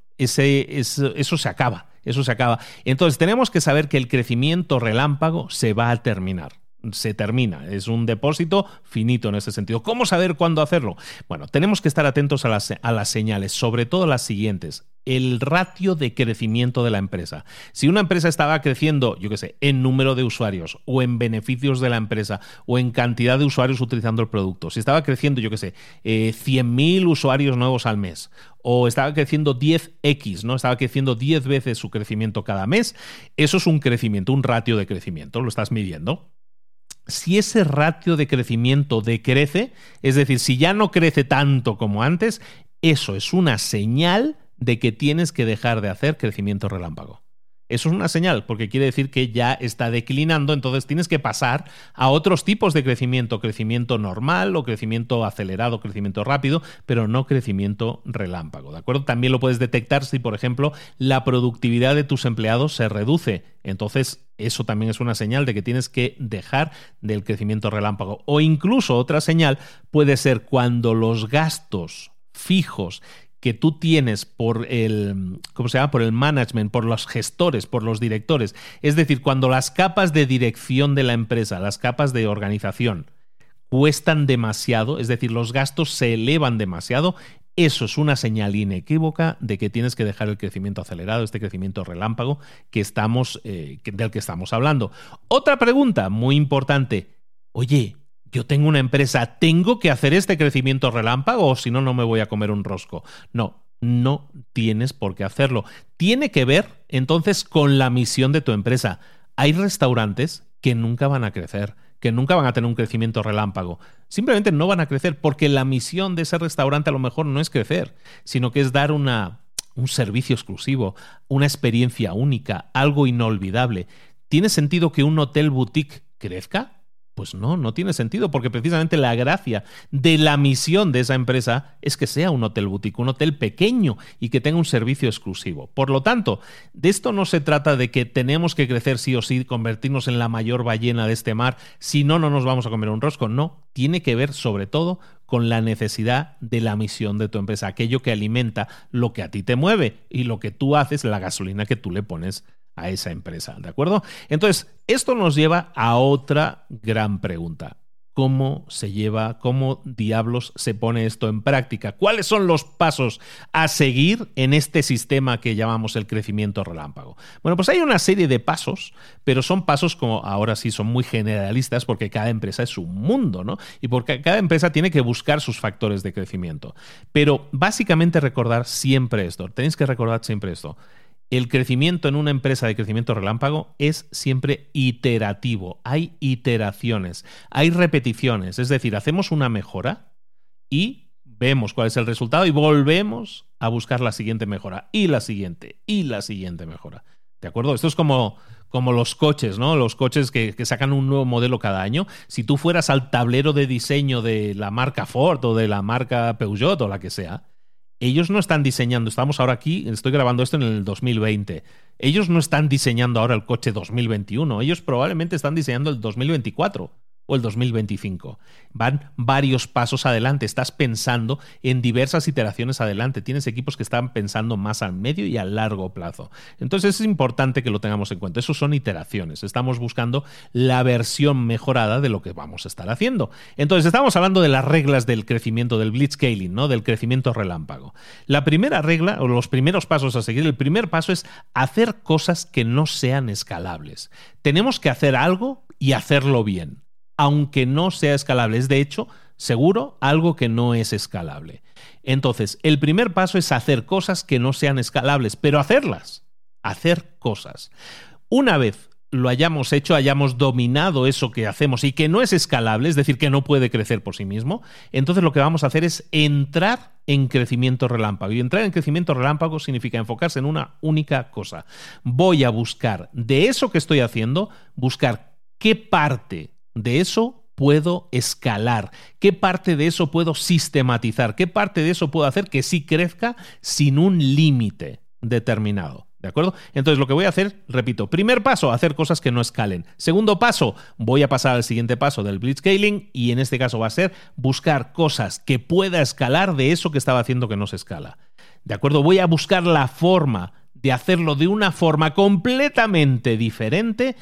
eso se acaba. Eso se acaba. Entonces tenemos que saber que el crecimiento relámpago se va a terminar. Se termina. Es un depósito finito en ese sentido. ¿Cómo saber cuándo hacerlo? Bueno, tenemos que estar atentos a las señales, sobre todo las siguientes. El ratio de crecimiento de la empresa. Si una empresa estaba creciendo, yo qué sé, en número de usuarios o en beneficios de la empresa o en cantidad de usuarios utilizando el producto, si estaba creciendo, yo qué sé, 100.000 usuarios nuevos al mes o estaba creciendo 10x, ¿no? Estaba creciendo 10 veces su crecimiento cada mes, eso es un crecimiento, un ratio de crecimiento, lo estás midiendo. Si ese ratio de crecimiento decrece, es decir, si ya no crece tanto como antes, eso es una señal de que tienes que dejar de hacer crecimiento relámpago. Eso es una señal, porque quiere decir que ya está declinando, entonces tienes que pasar a otros tipos de crecimiento normal o crecimiento acelerado, crecimiento rápido, pero no crecimiento relámpago, ¿de acuerdo? También lo puedes detectar si, por ejemplo, la productividad de tus empleados se reduce. Entonces, eso también es una señal de que tienes que dejar del crecimiento relámpago. O incluso otra señal puede ser cuando los gastos fijos que tú tienes por el management, por los gestores, por los directores. Es decir, cuando las capas de dirección de la empresa, las capas de organización, cuestan demasiado, es decir, los gastos se elevan demasiado, eso es una señal inequívoca de que tienes que dejar el crecimiento acelerado, este crecimiento relámpago del que estamos hablando. Otra pregunta muy importante. Oye, yo tengo una empresa, ¿tengo que hacer este crecimiento relámpago o si no, no me voy a comer un rosco? No, no tienes por qué hacerlo. Tiene que ver, entonces, con la misión de tu empresa. Hay restaurantes que nunca van a crecer, que nunca van a tener un crecimiento relámpago. Simplemente no van a crecer porque la misión de ese restaurante a lo mejor no es crecer, sino que es dar un servicio exclusivo, una experiencia única, algo inolvidable. ¿Tiene sentido que un hotel boutique crezca? Pues no tiene sentido, porque precisamente la gracia de la misión de esa empresa es que sea un hotel boutique, un hotel pequeño y que tenga un servicio exclusivo. Por lo tanto, de esto no se trata de que tenemos que crecer sí o sí, convertirnos en la mayor ballena de este mar, si no, no nos vamos a comer un rosco. No, tiene que ver sobre todo con la necesidad de la misión de tu empresa, aquello que alimenta lo que a ti te mueve y lo que tú haces, la gasolina que tú le pones a esa empresa, ¿de acuerdo? Entonces, esto nos lleva a otra gran pregunta. ¿Cómo diablos se pone esto en práctica? ¿Cuáles son los pasos a seguir en este sistema que llamamos el crecimiento relámpago? Bueno, pues hay una serie de pasos, pero son pasos como ahora sí son muy generalistas porque cada empresa es un mundo, ¿no? Y porque cada empresa tiene que buscar sus factores de crecimiento. Pero básicamente tenéis que recordar siempre esto. El crecimiento en una empresa de crecimiento relámpago es siempre iterativo. Hay iteraciones, hay repeticiones. Es decir, hacemos una mejora y vemos cuál es el resultado y volvemos a buscar la siguiente mejora y la siguiente mejora. ¿De acuerdo? Esto es como los coches, ¿no? Los coches que sacan un nuevo modelo cada año. Si tú fueras al tablero de diseño de la marca Ford o de la marca Peugeot o la que sea, ellos no están diseñando, estamos ahora aquí, estoy grabando esto en el 2020, ellos no están diseñando ahora el coche 2021, ellos probablemente están diseñando el 2024 o el 2025. Van varios pasos adelante, estás pensando en diversas iteraciones adelante, tienes equipos que están pensando más a medio y a largo plazo. Entonces es importante que lo tengamos en cuenta, eso son iteraciones, estamos buscando la versión mejorada de lo que vamos a estar haciendo. Entonces estamos hablando de las reglas del crecimiento, del blitzscaling, ¿no? Del crecimiento relámpago. La primera regla, o los primeros pasos a seguir, el primer paso es hacer cosas que no sean escalables. Tenemos que hacer algo y hacerlo bien, aunque no sea escalable. Es, de hecho, seguro, algo que no es escalable. Entonces, el primer paso es hacer cosas que no sean escalables, pero hacerlas. Hacer cosas. Una vez lo hayamos hecho, hayamos dominado eso que hacemos y que no es escalable, es decir, que no puede crecer por sí mismo, entonces lo que vamos a hacer es entrar en crecimiento relámpago. Y entrar en crecimiento relámpago significa enfocarse en una única cosa. Voy a buscar de eso que estoy haciendo, buscar qué parte de eso puedo escalar, qué parte de eso puedo sistematizar, qué parte de eso puedo hacer que sí crezca sin un límite determinado. ¿De acuerdo? Entonces lo que voy a hacer, repito, primer paso, hacer cosas que no escalen. Segundo paso, voy a pasar al siguiente paso del blitzscaling y en este caso va a ser buscar cosas que pueda escalar de eso que estaba haciendo que no se escala. ¿De acuerdo? Voy a buscar la forma de hacerlo de una forma completamente diferente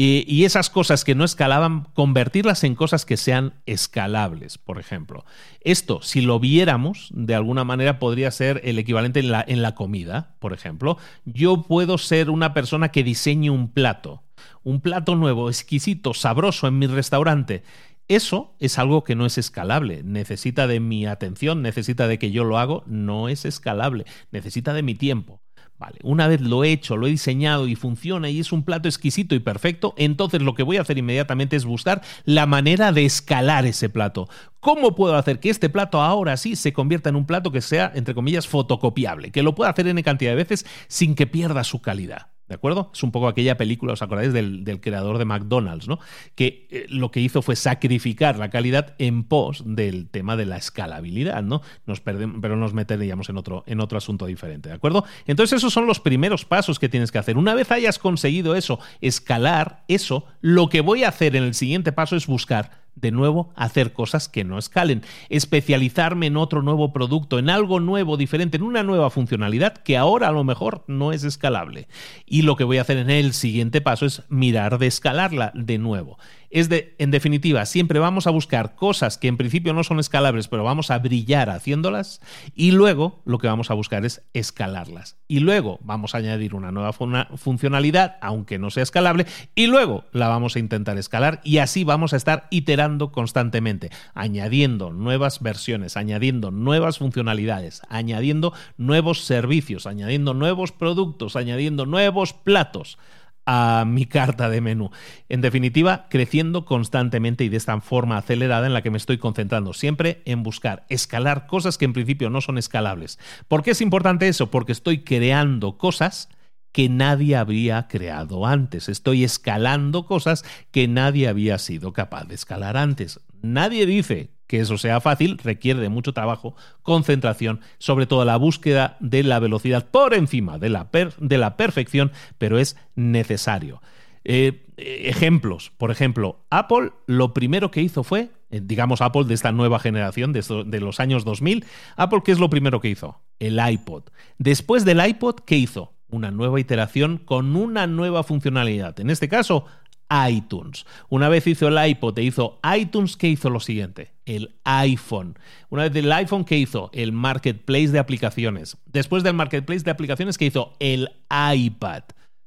y esas cosas que no escalaban, convertirlas en cosas que sean escalables, por ejemplo. Esto, si lo viéramos, de alguna manera podría ser el equivalente en la comida, por ejemplo. Yo puedo ser una persona que diseñe un plato nuevo, exquisito, sabroso en mi restaurante. Eso es algo que no es escalable, necesita de mi atención, necesita de que yo lo hago, no es escalable, necesita de mi tiempo. Vale, una vez lo he hecho, lo he diseñado y funciona y es un plato exquisito y perfecto, entonces lo que voy a hacer inmediatamente es buscar la manera de escalar ese plato. ¿Cómo puedo hacer que este plato ahora sí se convierta en un plato que sea, entre comillas, fotocopiable? Que lo pueda hacer N cantidad de veces sin que pierda su calidad. ¿De acuerdo? Es un poco aquella película, ¿os acordáis del creador de McDonald's, ¿no? Que lo que hizo fue sacrificar la calidad en pos del tema de la escalabilidad, ¿no? Pero nos meteríamos en otro asunto diferente, ¿de acuerdo? Entonces esos son los primeros pasos que tienes que hacer. Una vez hayas conseguido eso, escalar eso, lo que voy a hacer en el siguiente paso es buscar de nuevo, hacer cosas que no escalen, especializarme en otro nuevo producto, en algo nuevo, diferente, en una nueva funcionalidad que ahora a lo mejor no es escalable. Y lo que voy a hacer en el siguiente paso es mirar de escalarla de nuevo. En definitiva, siempre vamos a buscar cosas que en principio no son escalables, pero vamos a brillar haciéndolas y luego lo que vamos a buscar es escalarlas. Y luego vamos a añadir una nueva funcionalidad, aunque no sea escalable, y luego la vamos a intentar escalar y así vamos a estar iterando constantemente, añadiendo nuevas versiones, añadiendo nuevas funcionalidades, añadiendo nuevos servicios, añadiendo nuevos productos, añadiendo nuevos platos a mi carta de menú. En definitiva, creciendo constantemente y de esta forma acelerada en la que me estoy concentrando siempre en buscar escalar cosas que en principio no son escalables. ¿Por qué es importante eso? Porque estoy creando cosas que nadie había creado antes. Estoy escalando cosas que nadie había sido capaz de escalar antes. Nadie dice que eso sea fácil, requiere de mucho trabajo, concentración, sobre todo la búsqueda de la velocidad por encima de la perfección, pero es necesario. Ejemplos, por ejemplo, Apple lo primero que hizo fue, digamos Apple de esta nueva generación, de los años 2000, Apple, ¿qué es lo primero que hizo? El iPod. Después del iPod, ¿qué hizo? Una nueva iteración con una nueva funcionalidad. En este caso, iTunes. Una vez hizo el iPod e hizo iTunes, ¿qué hizo lo siguiente? El iPhone. Una vez del iPhone, ¿qué hizo? El Marketplace de aplicaciones. Después del Marketplace de aplicaciones, ¿qué hizo? El iPad.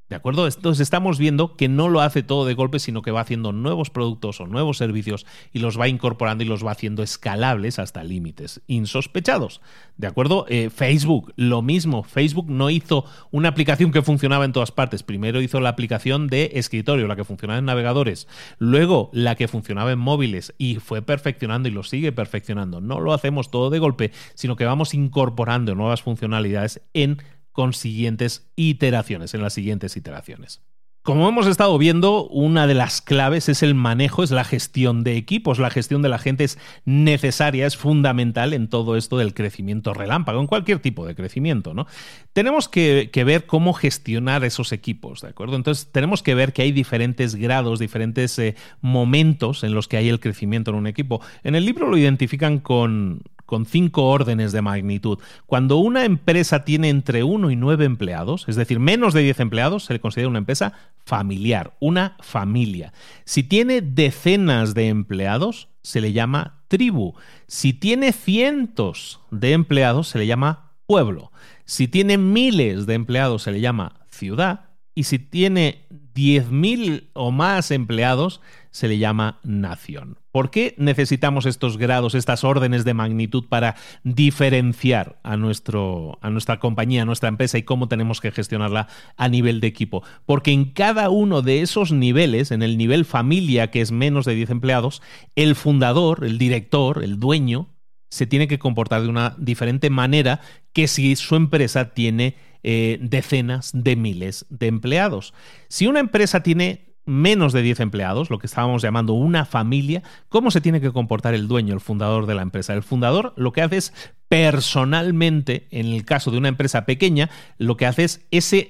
¿De acuerdo? Entonces estamos viendo que no lo hace todo de golpe, sino que va haciendo nuevos productos o nuevos servicios y los va incorporando y los va haciendo escalables hasta límites insospechados. ¿De acuerdo? Facebook, lo mismo. Facebook no hizo una aplicación que funcionaba en todas partes. Primero hizo la aplicación de escritorio, la que funcionaba en navegadores. Luego la que funcionaba en móviles y fue perfeccionando y lo sigue perfeccionando. No lo hacemos todo de golpe, sino que vamos incorporando nuevas funcionalidades en consiguientes iteraciones, en las siguientes iteraciones. Como hemos estado viendo, una de las claves es el manejo, es la gestión de equipos. La gestión de la gente es necesaria, es fundamental en todo esto del crecimiento relámpago, en cualquier tipo de crecimiento, ¿no? Tenemos que ver cómo gestionar esos equipos, ¿de acuerdo? Entonces, tenemos que ver que hay diferentes grados, diferentes momentos en los que hay el crecimiento en un equipo. En el libro lo identifican con 5 órdenes de magnitud. Cuando una empresa tiene entre 1 y 9 empleados, es decir, menos de 10 empleados, se le considera una empresa familiar, una familia. Si tiene decenas de empleados, se le llama tribu. Si tiene cientos de empleados, se le llama pueblo. Si tiene miles de empleados, se le llama ciudad. Y si tiene 10.000 o más empleados, se le llama nación. ¿Por qué necesitamos estos grados, estas órdenes de magnitud para diferenciar a nuestra compañía, a nuestra empresa y cómo tenemos que gestionarla a nivel de equipo? Porque en cada uno de esos niveles, en el nivel familia, que es menos de 10 empleados, el fundador, el director, el dueño, se tiene que comportar de una diferente manera que si su empresa tiene decenas de miles de empleados. Si una empresa tiene menos de 10 empleados, lo que estábamos llamando una familia, ¿cómo se tiene que comportar el dueño, el fundador de la empresa? El fundador lo que hace es personalmente, en el caso de una empresa pequeña, lo que hace es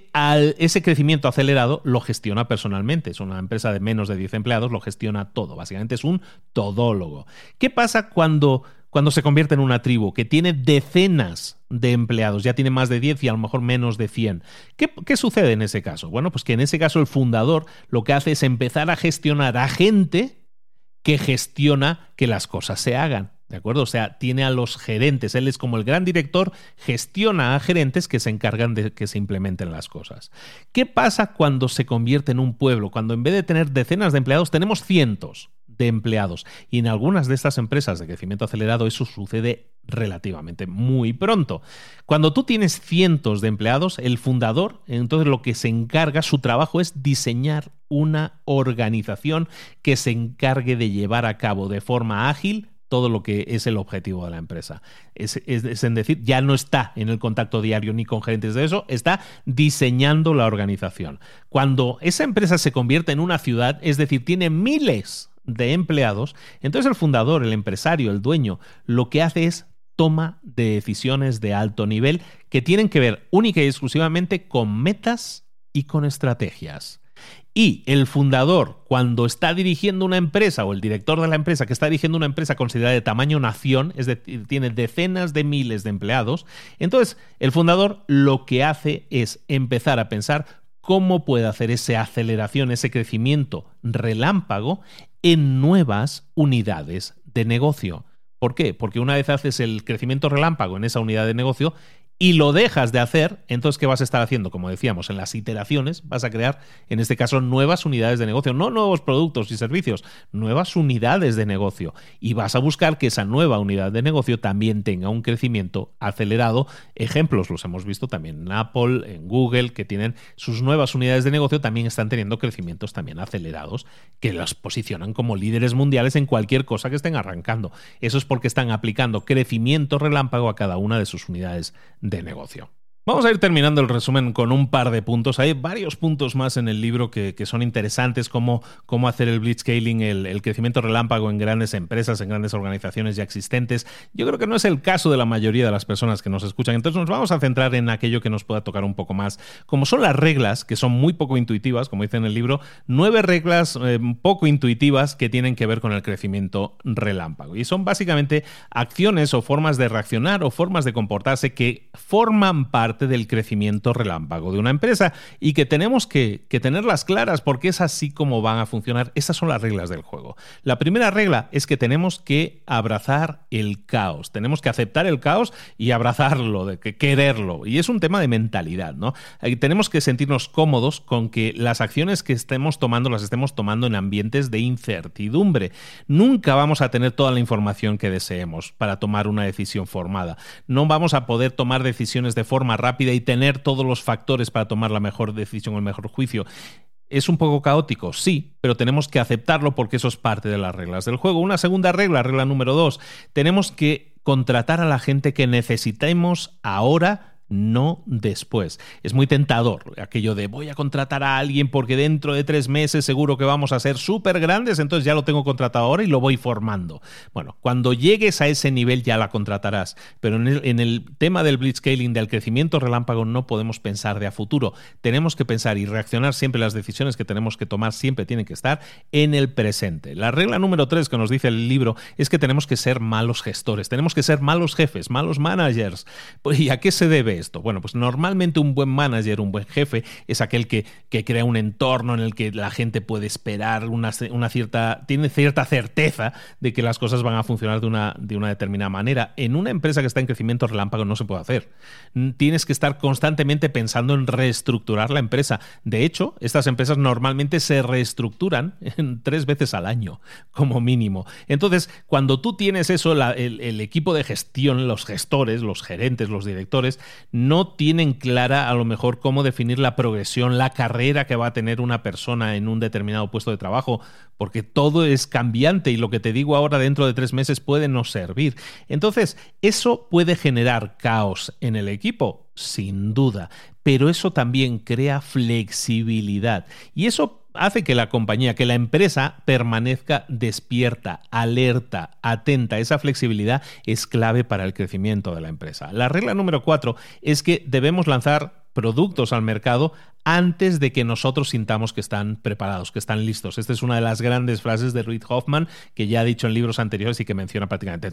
ese crecimiento acelerado lo gestiona personalmente. Es una empresa de menos de 10 empleados, lo gestiona todo. Básicamente es un todólogo. ¿Qué pasa cuando se convierte en una tribu que tiene decenas de empleados, ya tiene más de 10 y a lo mejor menos de 100? ¿Qué sucede en ese caso? Bueno, pues que en ese caso el fundador lo que hace es empezar a gestionar a gente que gestiona que las cosas se hagan. ¿De acuerdo? O sea, tiene a los gerentes. Él es como el gran director, gestiona a gerentes que se encargan de que se implementen las cosas. ¿Qué pasa cuando se convierte en un pueblo? Cuando en vez de tener decenas de empleados, tenemos cientos de empleados. Y en algunas de estas empresas de crecimiento acelerado eso sucede relativamente muy pronto. Cuando tú tienes cientos de empleados, el fundador, entonces lo que se encarga, su trabajo es diseñar una organización que se encargue de llevar a cabo de forma ágil todo lo que es el objetivo de la empresa. Es decir, ya no está en el contacto diario ni con gerentes de eso, está diseñando la organización. Cuando esa empresa se convierte en una ciudad, es decir, tiene miles de empleados, entonces el fundador, el empresario, el dueño, lo que hace es toma de decisiones de alto nivel que tienen que ver única y exclusivamente con metas y con estrategias. Y el fundador, cuando está dirigiendo una empresa, o el director de la empresa que está dirigiendo una empresa considerada de tamaño nación, es decir, tiene decenas de miles de empleados, entonces el fundador lo que hace es empezar a pensar cómo puede hacer esa aceleración, ese crecimiento relámpago en nuevas unidades de negocio. ¿Por qué? Porque una vez haces el crecimiento relámpago en esa unidad de negocio y lo dejas de hacer, entonces ¿qué vas a estar haciendo? Como decíamos, en las iteraciones vas a crear, en este caso, nuevas unidades de negocio, no nuevos productos y servicios, nuevas unidades de negocio. Y vas a buscar que esa nueva unidad de negocio también tenga un crecimiento acelerado. Ejemplos los hemos visto también en Apple, en Google, que tienen sus nuevas unidades de negocio, también están teniendo crecimientos también acelerados, que las posicionan como líderes mundiales en cualquier cosa que estén arrancando. Eso es porque están aplicando crecimiento relámpago a cada una de sus unidades de negocio. Vamos a ir terminando el resumen con un par de puntos. Hay varios puntos más en el libro que son interesantes, como cómo hacer el blitzscaling, el crecimiento relámpago en grandes empresas, en grandes organizaciones ya existentes. Yo creo que no es el caso de la mayoría de las personas que nos escuchan. Entonces nos vamos a centrar en aquello que nos pueda tocar un poco más, como son las reglas, que son muy poco intuitivas, como dice en el libro, 9 reglas poco intuitivas que tienen que ver con el crecimiento relámpago. Y son básicamente acciones o formas de reaccionar o formas de comportarse que forman parte parte del crecimiento relámpago de una empresa y que tenemos que tenerlas claras porque es así como van a funcionar. Esas son las reglas del juego. La primera regla es que tenemos que abrazar el caos. Tenemos que aceptar el caos y abrazarlo, de que quererlo. Y es un tema de mentalidad, ¿no? Tenemos que sentirnos cómodos con que las acciones que estemos tomando las estemos tomando en ambientes de incertidumbre. Nunca vamos a tener toda la información que deseemos para tomar una decisión formada. No vamos a poder tomar decisiones de forma rápida y tener todos los factores para tomar la mejor decisión o el mejor juicio. ¿Es un poco caótico? Sí, pero tenemos que aceptarlo porque eso es parte de las reglas del juego. Una segunda regla, regla número 2, tenemos que contratar a la gente que necesitemos ahora, no después. Es muy tentador aquello de voy a contratar a alguien porque dentro de 3 meses seguro que vamos a ser súper grandes, entonces ya lo tengo contratado ahora y lo voy formando. Bueno, cuando llegues a ese nivel ya la contratarás, pero en el tema del blitzscaling, del crecimiento relámpago, no podemos pensar de a futuro. Tenemos que pensar y reaccionar siempre. Las decisiones que tenemos que tomar siempre tienen que estar en el presente. La regla número 3 que nos dice el libro es que tenemos que ser malos gestores, tenemos que ser malos jefes, malos managers. ¿Y a qué se debe esto? Bueno, pues normalmente un buen manager, un buen jefe, es aquel que crea un entorno en el que la gente puede esperar tiene cierta certeza de que las cosas van a funcionar de una determinada manera. En una empresa que está en crecimiento relámpago no se puede hacer. Tienes que estar constantemente pensando en reestructurar la empresa. De hecho, estas empresas normalmente se reestructuran 3 veces al año, como mínimo. Entonces, cuando tú tienes eso, el equipo de gestión, los gestores, los gerentes, los directores, no tienen clara a lo mejor cómo definir la progresión, la carrera que va a tener una persona en un determinado puesto de trabajo, porque todo es cambiante y lo que te digo ahora dentro de 3 meses puede no servir. Entonces, eso puede generar caos en el equipo, sin duda, pero eso también crea flexibilidad y eso hace que la compañía, que la empresa permanezca despierta, alerta, atenta. Esa flexibilidad es clave para el crecimiento de la empresa. La regla número 4 es que debemos lanzar productos al mercado antes de que nosotros sintamos que están preparados, que están listos. Esta es una de las grandes frases de Reid Hoffman, que ya ha dicho en libros anteriores y que menciona prácticamente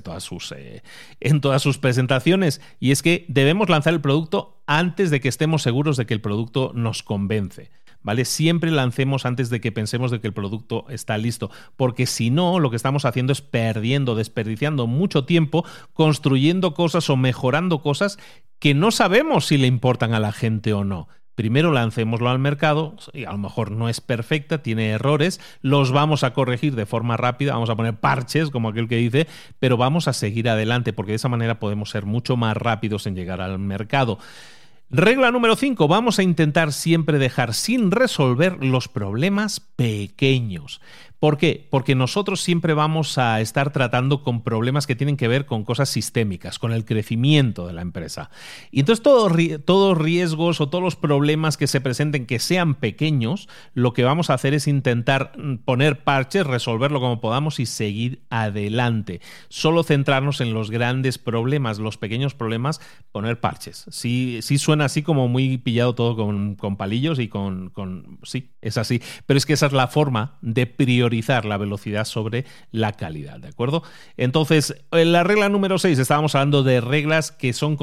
en todas sus presentaciones. Y es que debemos lanzar el producto antes de que estemos seguros de que el producto nos convence. ¿Vale? Siempre lancemos antes de que pensemos de que el producto está listo, porque si no, lo que estamos haciendo es desperdiciando mucho tiempo construyendo cosas o mejorando cosas que no sabemos si le importan a la gente o no. Primero lancémoslo al mercado, y a lo mejor no es perfecta, tiene errores, los vamos a corregir de forma rápida, vamos a poner parches, como aquel que dice, pero vamos a seguir adelante, porque de esa manera podemos ser mucho más rápidos en llegar al mercado. Regla número 5, vamos a intentar siempre dejar sin resolver los problemas pequeños. ¿Por qué? Porque nosotros siempre vamos a estar tratando con problemas que tienen que ver con cosas sistémicas, con el crecimiento de la empresa. Y entonces todos riesgos o todos los problemas que se presenten que sean pequeños, lo que vamos a hacer es intentar poner parches, resolverlo como podamos y seguir adelante. Solo centrarnos en los grandes problemas, los pequeños problemas, poner parches. Sí suena así como muy pillado todo con palillos y sí, es así. Pero es que esa es la forma de priorizar la velocidad sobre la calidad, ¿de acuerdo? Entonces, en la regla número 6 estábamos hablando de reglas que son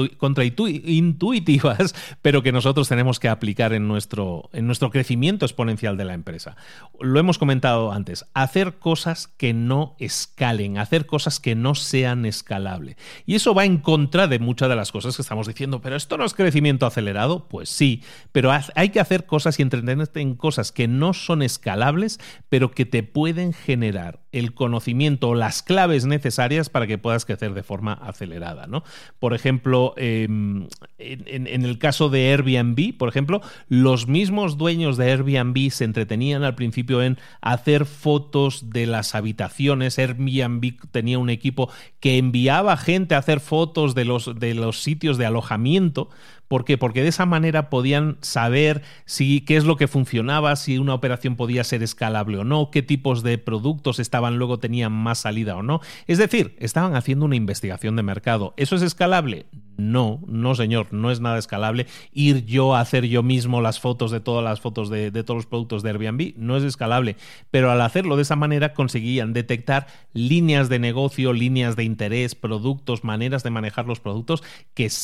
contraintuitivas, pero que nosotros tenemos que aplicar en nuestro crecimiento exponencial de la empresa. Lo hemos comentado antes, hacer cosas que no escalen, hacer cosas que no sean escalables. Y eso va en contra de muchas de las cosas que estamos diciendo, pero ¿esto no es crecimiento acelerado? Pues sí, pero hay que hacer cosas y entretenerte en cosas que no son escalables, pero que te pueden generar el conocimiento o las claves necesarias para que puedas crecer de forma acelerada, ¿no? Por ejemplo, en el caso de Airbnb, por ejemplo, los mismos dueños de Airbnb se entretenían al principio en hacer fotos de las habitaciones. Airbnb tenía un equipo que enviaba gente a hacer fotos de los sitios de alojamiento. ¿Por qué? Porque de esa manera podían saber qué es lo que funcionaba, si una operación podía ser escalable o no, qué tipos de productos luego tenían más salida o no. Es decir, estaban haciendo una investigación de mercado. ¿Eso es escalable? No, señor, no es nada escalable. Ir yo a hacer yo mismo las fotos de todas las fotos de todos los productos de Airbnb no es escalable. Pero al hacerlo de esa manera conseguían detectar líneas de negocio, líneas de interés, productos, maneras de manejar los productos que sí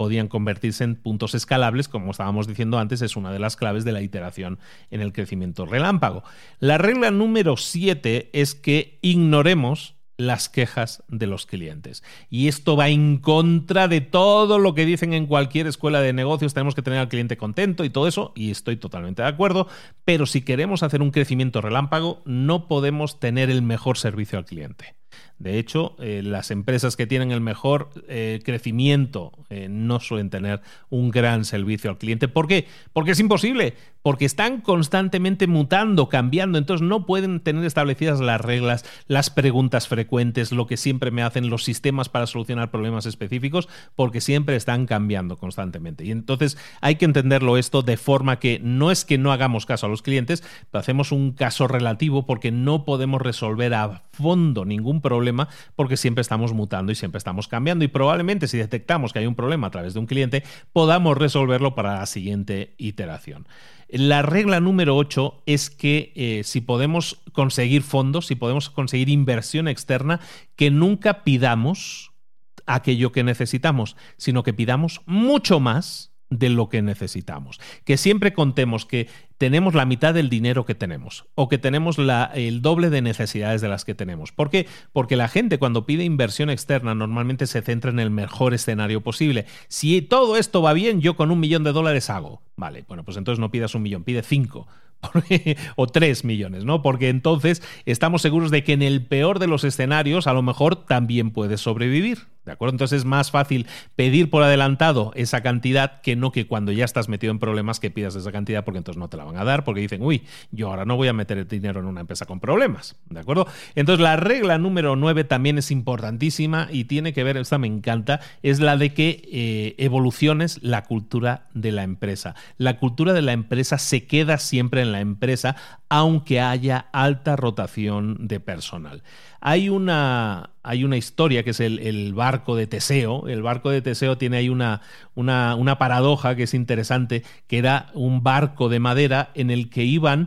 podían convertirse en puntos escalables, como estábamos diciendo antes, es una de las claves de la iteración en el crecimiento relámpago. La regla número 7 es que ignoremos las quejas de los clientes. Y esto va en contra de todo lo que dicen en cualquier escuela de negocios. Tenemos que tener al cliente contento y todo eso, y estoy totalmente de acuerdo, pero si queremos hacer un crecimiento relámpago, no podemos tener el mejor servicio al cliente. De hecho, las empresas que tienen el mejor crecimiento no suelen tener un gran servicio al cliente. ¿Por qué? Porque es imposible, porque están constantemente mutando, cambiando, entonces no pueden tener establecidas las reglas, las preguntas frecuentes, lo que siempre me hacen, los sistemas para solucionar problemas específicos, porque siempre están cambiando constantemente. Y entonces hay que entenderlo esto de forma que no es que no hagamos caso a los clientes, pero hacemos un caso relativo porque no podemos resolver a fondo ningún problema porque siempre estamos mutando y siempre estamos cambiando, y probablemente si detectamos que hay un problema a través de un cliente podamos resolverlo para la siguiente iteración. La regla número 8 es que si podemos conseguir fondos, si podemos conseguir inversión externa, que nunca pidamos aquello que necesitamos, sino que pidamos mucho más de lo que necesitamos. Que siempre contemos que tenemos la mitad del dinero que tenemos o que tenemos el doble de necesidades de las que tenemos. ¿Por qué? Porque la gente cuando pide inversión externa normalmente se centra en el mejor escenario posible. Si todo esto va bien, yo con $1 millón hago. Vale, bueno, pues entonces no pidas 1 millón, pide 5. O 3 millones, ¿no? Porque entonces estamos seguros de que en el peor de los escenarios a lo mejor también puedes sobrevivir, ¿de acuerdo? Entonces es más fácil pedir por adelantado esa cantidad que no que cuando ya estás metido en problemas que pidas esa cantidad, porque entonces no te la van a dar, porque dicen, uy, yo ahora no voy a meter el dinero en una empresa con problemas, ¿de acuerdo? Entonces la regla número 9 también es importantísima y tiene que ver, esta me encanta, es la de que evoluciones la cultura de la empresa. La cultura de la empresa se queda siempre en la empresa, aunque haya alta rotación de personal. Hay una historia que es el barco de Teseo. El barco de Teseo tiene ahí una paradoja que es interesante, que era un barco de madera en el que iban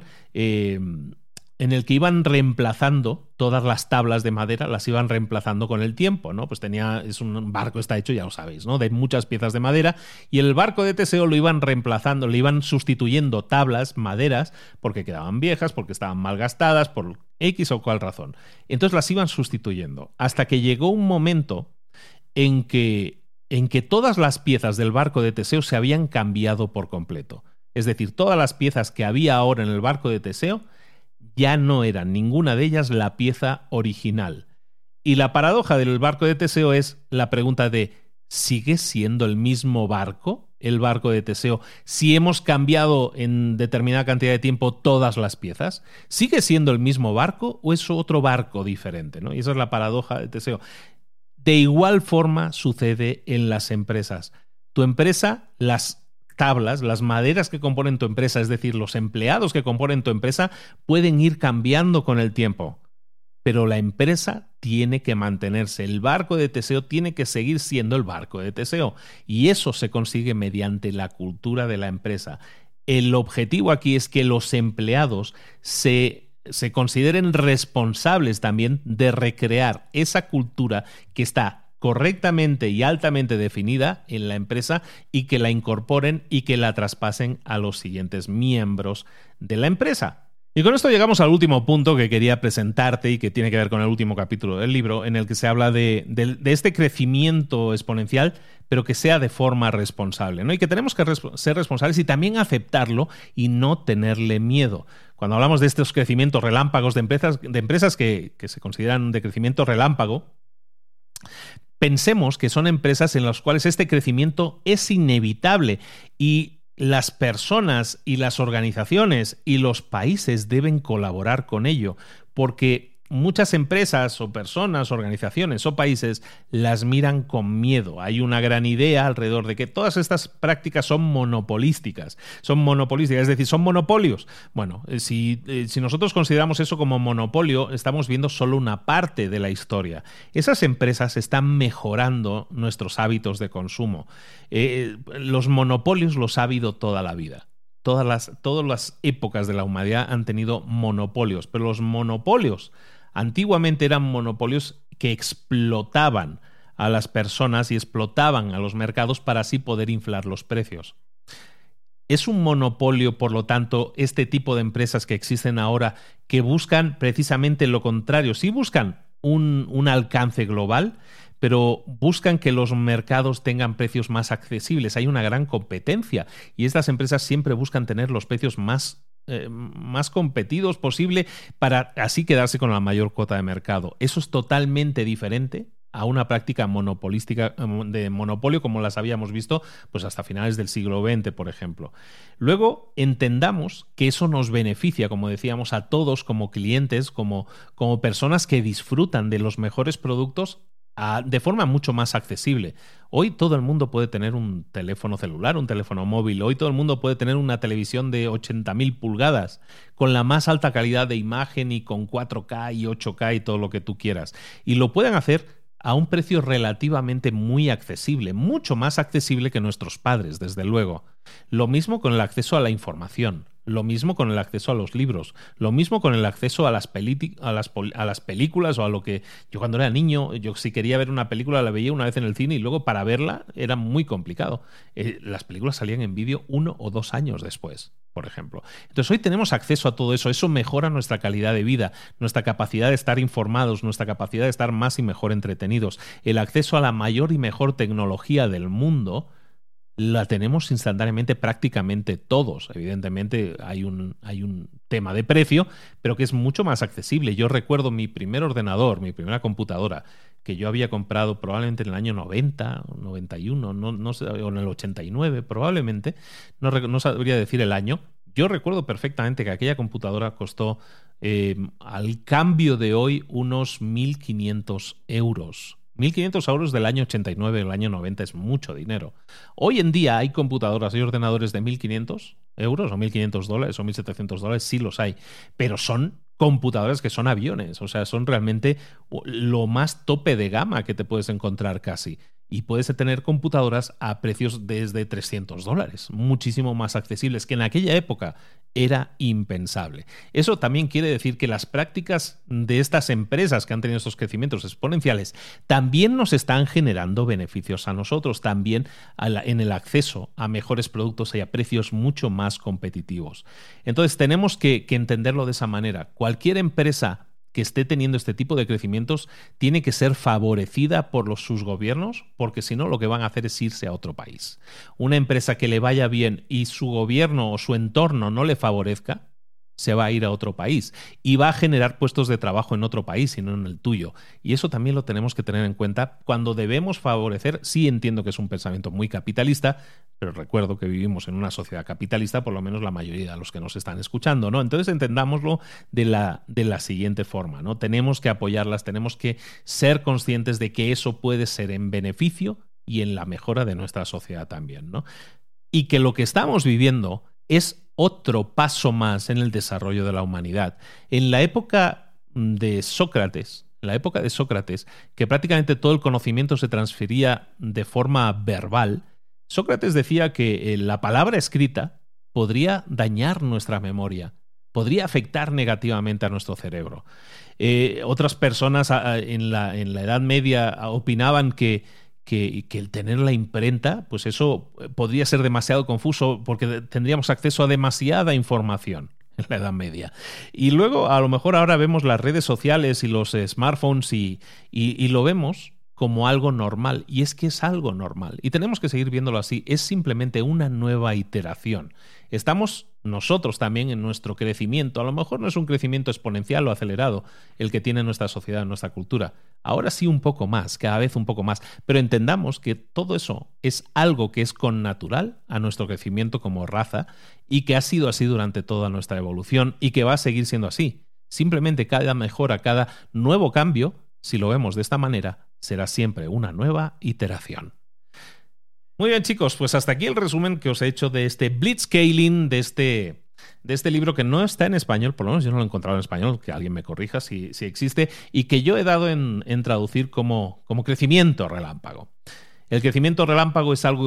reemplazando todas las tablas de madera, las iban reemplazando con el tiempo, ¿no? Pues es un barco, está hecho, ya lo sabéis, ¿no? De muchas piezas de madera, y el barco de Teseo lo iban reemplazando, le iban sustituyendo tablas, maderas, porque quedaban viejas, porque estaban mal gastadas, por X o cual razón. Entonces las iban sustituyendo, hasta que llegó un momento en que todas las piezas del barco de Teseo se habían cambiado por completo. Es decir, todas las piezas que había ahora en el barco de Teseo ya no eran ninguna de ellas la pieza original. Y la paradoja del barco de Teseo es la pregunta de ¿sigue siendo el mismo barco, el barco de Teseo, si hemos cambiado en determinada cantidad de tiempo todas las piezas? ¿Sigue siendo el mismo barco o es otro barco diferente, ¿no? Y esa es la paradoja de Teseo. De igual forma sucede en las empresas. Tu empresa, las tablas, las maderas que componen tu empresa, es decir, los empleados que componen tu empresa, pueden ir cambiando con el tiempo, pero la empresa tiene que mantenerse. El barco de Teseo tiene que seguir siendo el barco de Teseo, y eso se consigue mediante la cultura de la empresa. El objetivo aquí es que los empleados se consideren responsables también de recrear esa cultura que está correctamente y altamente definida en la empresa, y que la incorporen y que la traspasen a los siguientes miembros de la empresa. Y con esto llegamos al último punto que quería presentarte y que tiene que ver con el último capítulo del libro, en el que se habla de este crecimiento exponencial, pero que sea de forma responsable, ¿no? Y que tenemos que ser responsables y también aceptarlo y no tenerle miedo. Cuando hablamos de estos crecimientos relámpagos de empresas que se consideran de crecimiento relámpago, pensemos que son empresas en las cuales este crecimiento es inevitable, y las personas y las organizaciones y los países deben colaborar con ello, porque muchas empresas o personas, organizaciones o países las miran con miedo. Hay una gran idea alrededor de que todas estas prácticas son monopolísticas, es decir, son monopolios. Bueno, si nosotros consideramos eso como monopolio, estamos viendo solo una parte de la historia. Esas empresas están mejorando nuestros hábitos de consumo. Los monopolios los ha habido toda la vida. Todas las épocas de la humanidad han tenido monopolios, pero los monopolios antiguamente eran monopolios que explotaban a las personas y explotaban a los mercados para así poder inflar los precios. Es un monopolio, por lo tanto, este tipo de empresas que existen ahora que buscan precisamente lo contrario. Sí buscan un alcance global, pero buscan que los mercados tengan precios más accesibles. Hay una gran competencia y estas empresas siempre buscan tener los precios más competidos posible para así quedarse con la mayor cuota de mercado. Eso es totalmente diferente a una práctica monopolística de monopolio como las habíamos visto pues hasta finales del siglo XX, por ejemplo. Luego entendamos que eso nos beneficia, como decíamos, a todos como clientes, como personas que disfrutan de los mejores productos de forma mucho más accesible. Hoy todo el mundo puede tener un teléfono celular, un teléfono móvil. Hoy todo el mundo puede tener una televisión de 80.000 pulgadas con la más alta calidad de imagen y con 4K y 8K y todo lo que tú quieras. Y lo pueden hacer a un precio relativamente muy accesible, mucho más accesible que nuestros padres, desde luego. Lo mismo con el acceso a la información. Lo mismo con el acceso a los libros, lo mismo con el acceso a las películas o a lo que... Yo cuando era niño, yo si quería ver una película la veía una vez en el cine y luego para verla era muy complicado. Las películas salían en vídeo 1 o 2 años después, por ejemplo. Entonces hoy tenemos acceso a todo eso, eso mejora nuestra calidad de vida, nuestra capacidad de estar informados, nuestra capacidad de estar más y mejor entretenidos. El acceso a la mayor y mejor tecnología del mundo la tenemos instantáneamente prácticamente todos. Evidentemente hay un tema de precio, pero que es mucho más accesible. Yo recuerdo mi primer ordenador, mi primera computadora, que yo había comprado probablemente en el año 90, 91, no sé, o en el 89 probablemente, no sabría decir el año. Yo recuerdo perfectamente que aquella computadora costó al cambio de hoy unos 1.500 euros. 1.500 euros del año 89, del año 90 es mucho dinero. Hoy en día hay computadoras y ordenadores de 1.500 euros o 1.500 dólares o 1.700 dólares, sí los hay, pero son computadoras que son aviones, o sea, son realmente lo más tope de gama que te puedes encontrar casi. Y puedes tener computadoras a precios desde 300 dólares, muchísimo más accesibles, que en aquella época era impensable. Eso también quiere decir que las prácticas de estas empresas que han tenido estos crecimientos exponenciales también nos están generando beneficios a nosotros, también en el acceso a mejores productos y a precios mucho más competitivos. Entonces tenemos que entenderlo de esa manera. Cualquier empresa que esté teniendo este tipo de crecimientos tiene que ser favorecida por sus gobiernos, porque si no lo que van a hacer es irse a otro país. Una empresa que le vaya bien y su gobierno o su entorno no le favorezca, se va a ir a otro país y va a generar puestos de trabajo en otro país y no en el tuyo. Y eso también lo tenemos que tener en cuenta cuando debemos favorecer. Sí entiendo que es un pensamiento muy capitalista, pero recuerdo que vivimos en una sociedad capitalista, por lo menos la mayoría de los que nos están escuchando, ¿no? Entonces entendámoslo de la siguiente forma, ¿no? Tenemos que apoyarlas, tenemos que ser conscientes de que eso puede ser en beneficio y en la mejora de nuestra sociedad también, ¿no? Y que lo que estamos viviendo es otro paso más en el desarrollo de la humanidad. En la época de Sócrates, que prácticamente todo el conocimiento se transfería de forma verbal, Sócrates decía que la palabra escrita podría dañar nuestra memoria, podría afectar negativamente a nuestro cerebro. Otras personas en la Edad Media opinaban que el tener la imprenta, pues eso podría ser demasiado confuso porque tendríamos acceso a demasiada información en la Edad Media. Y luego, a lo mejor ahora vemos las redes sociales y los smartphones y lo vemos como algo normal. Y es que es algo normal. Y tenemos que seguir viéndolo así. Es simplemente una nueva iteración. Estamos nosotros también en nuestro crecimiento. A lo mejor no es un crecimiento exponencial o acelerado el que tiene nuestra sociedad, nuestra cultura. Ahora sí un poco más, cada vez un poco más. Pero entendamos que todo eso es algo que es connatural a nuestro crecimiento como raza y que ha sido así durante toda nuestra evolución y que va a seguir siendo así. Simplemente cada mejora, cada nuevo cambio, si lo vemos de esta manera, será siempre una nueva iteración. Muy bien, chicos, pues hasta aquí el resumen que os he hecho de este Blitzscaling, de este libro que no está en español, por lo menos yo no lo he encontrado en español, que alguien me corrija si existe, y que yo he dado en traducir como crecimiento relámpago. El crecimiento relámpago es algo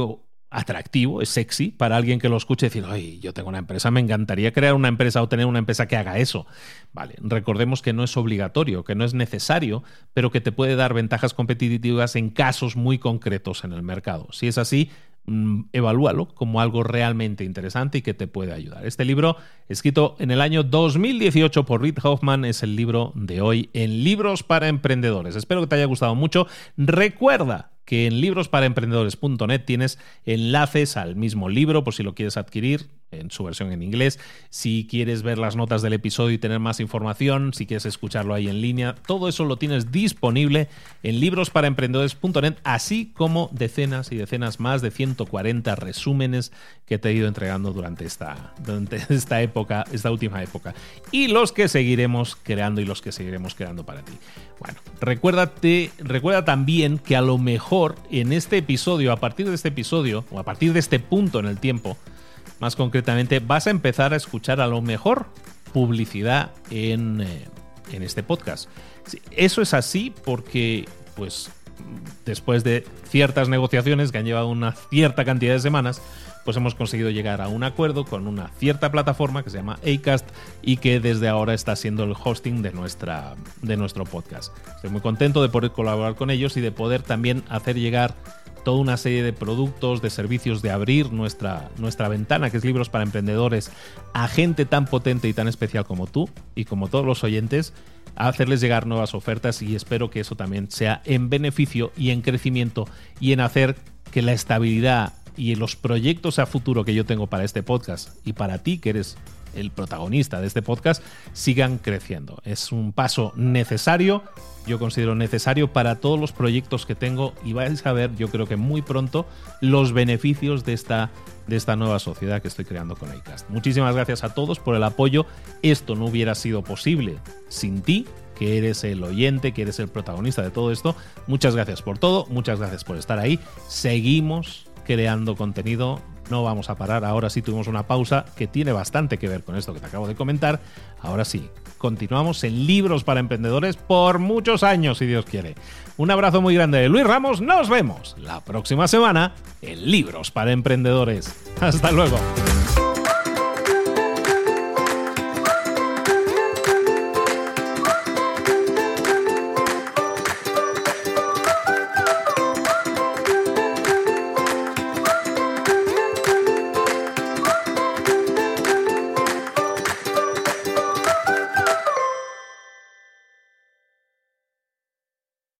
atractivo, es sexy para alguien que lo escuche y decir, ay, yo tengo una empresa, me encantaría crear una empresa o tener una empresa que haga eso. Vale, recordemos que no es obligatorio, que no es necesario, pero que te puede dar ventajas competitivas en casos muy concretos en el mercado. Si es así, evalúalo como algo realmente interesante y que te puede ayudar. Este libro, escrito en el año 2018 por Reid Hoffman, es el libro de hoy en Libros para Emprendedores. Espero que te haya gustado mucho. Recuerda que en librosparaemprendedores.net tienes enlaces al mismo libro por si lo quieres adquirir en su versión en inglés. Si quieres ver las notas del episodio y tener más información, si quieres escucharlo ahí en línea, todo eso lo tienes disponible en librosparaemprendedores.net, así como decenas y decenas más de 140 resúmenes que te he ido entregando durante esta época, esta última época, y los que seguiremos creando para ti. Bueno, recuerda también que a lo mejor en este episodio, a partir de este episodio, o a partir de este punto en el tiempo, más concretamente, vas a empezar a escuchar a lo mejor publicidad en este podcast. Eso es así porque, pues, después de ciertas negociaciones que han llevado una cierta cantidad de semanas, pues hemos conseguido llegar a un acuerdo con una cierta plataforma que se llama Acast y que desde ahora está siendo el hosting de nuestro podcast. Estoy muy contento de poder colaborar con ellos y de poder también hacer llegar toda una serie de productos, de servicios, de abrir nuestra ventana, que es Libros para Emprendedores, a gente tan potente y tan especial como tú y como todos los oyentes, a hacerles llegar nuevas ofertas, y espero que eso también sea en beneficio y en crecimiento y en hacer que la estabilidad y los proyectos a futuro que yo tengo para este podcast y para ti, que eres el protagonista de este podcast, sigan creciendo. Es un paso necesario, yo considero necesario para todos los proyectos que tengo, y vais a ver, yo creo que muy pronto, los beneficios de esta nueva sociedad que estoy creando con Acast. Muchísimas gracias a todos por el apoyo. Esto no hubiera sido posible sin ti, que eres el oyente, que eres el protagonista de todo esto. Muchas gracias por todo, muchas gracias por estar ahí. Seguimos creando contenido, no vamos a parar. Ahora sí tuvimos una pausa que tiene bastante que ver con esto que te acabo de comentar. Ahora sí, continuamos en Libros para Emprendedores por muchos años, si Dios quiere. Un abrazo muy grande de Luis Ramos. Nos vemos la próxima semana en Libros para Emprendedores. Hasta luego.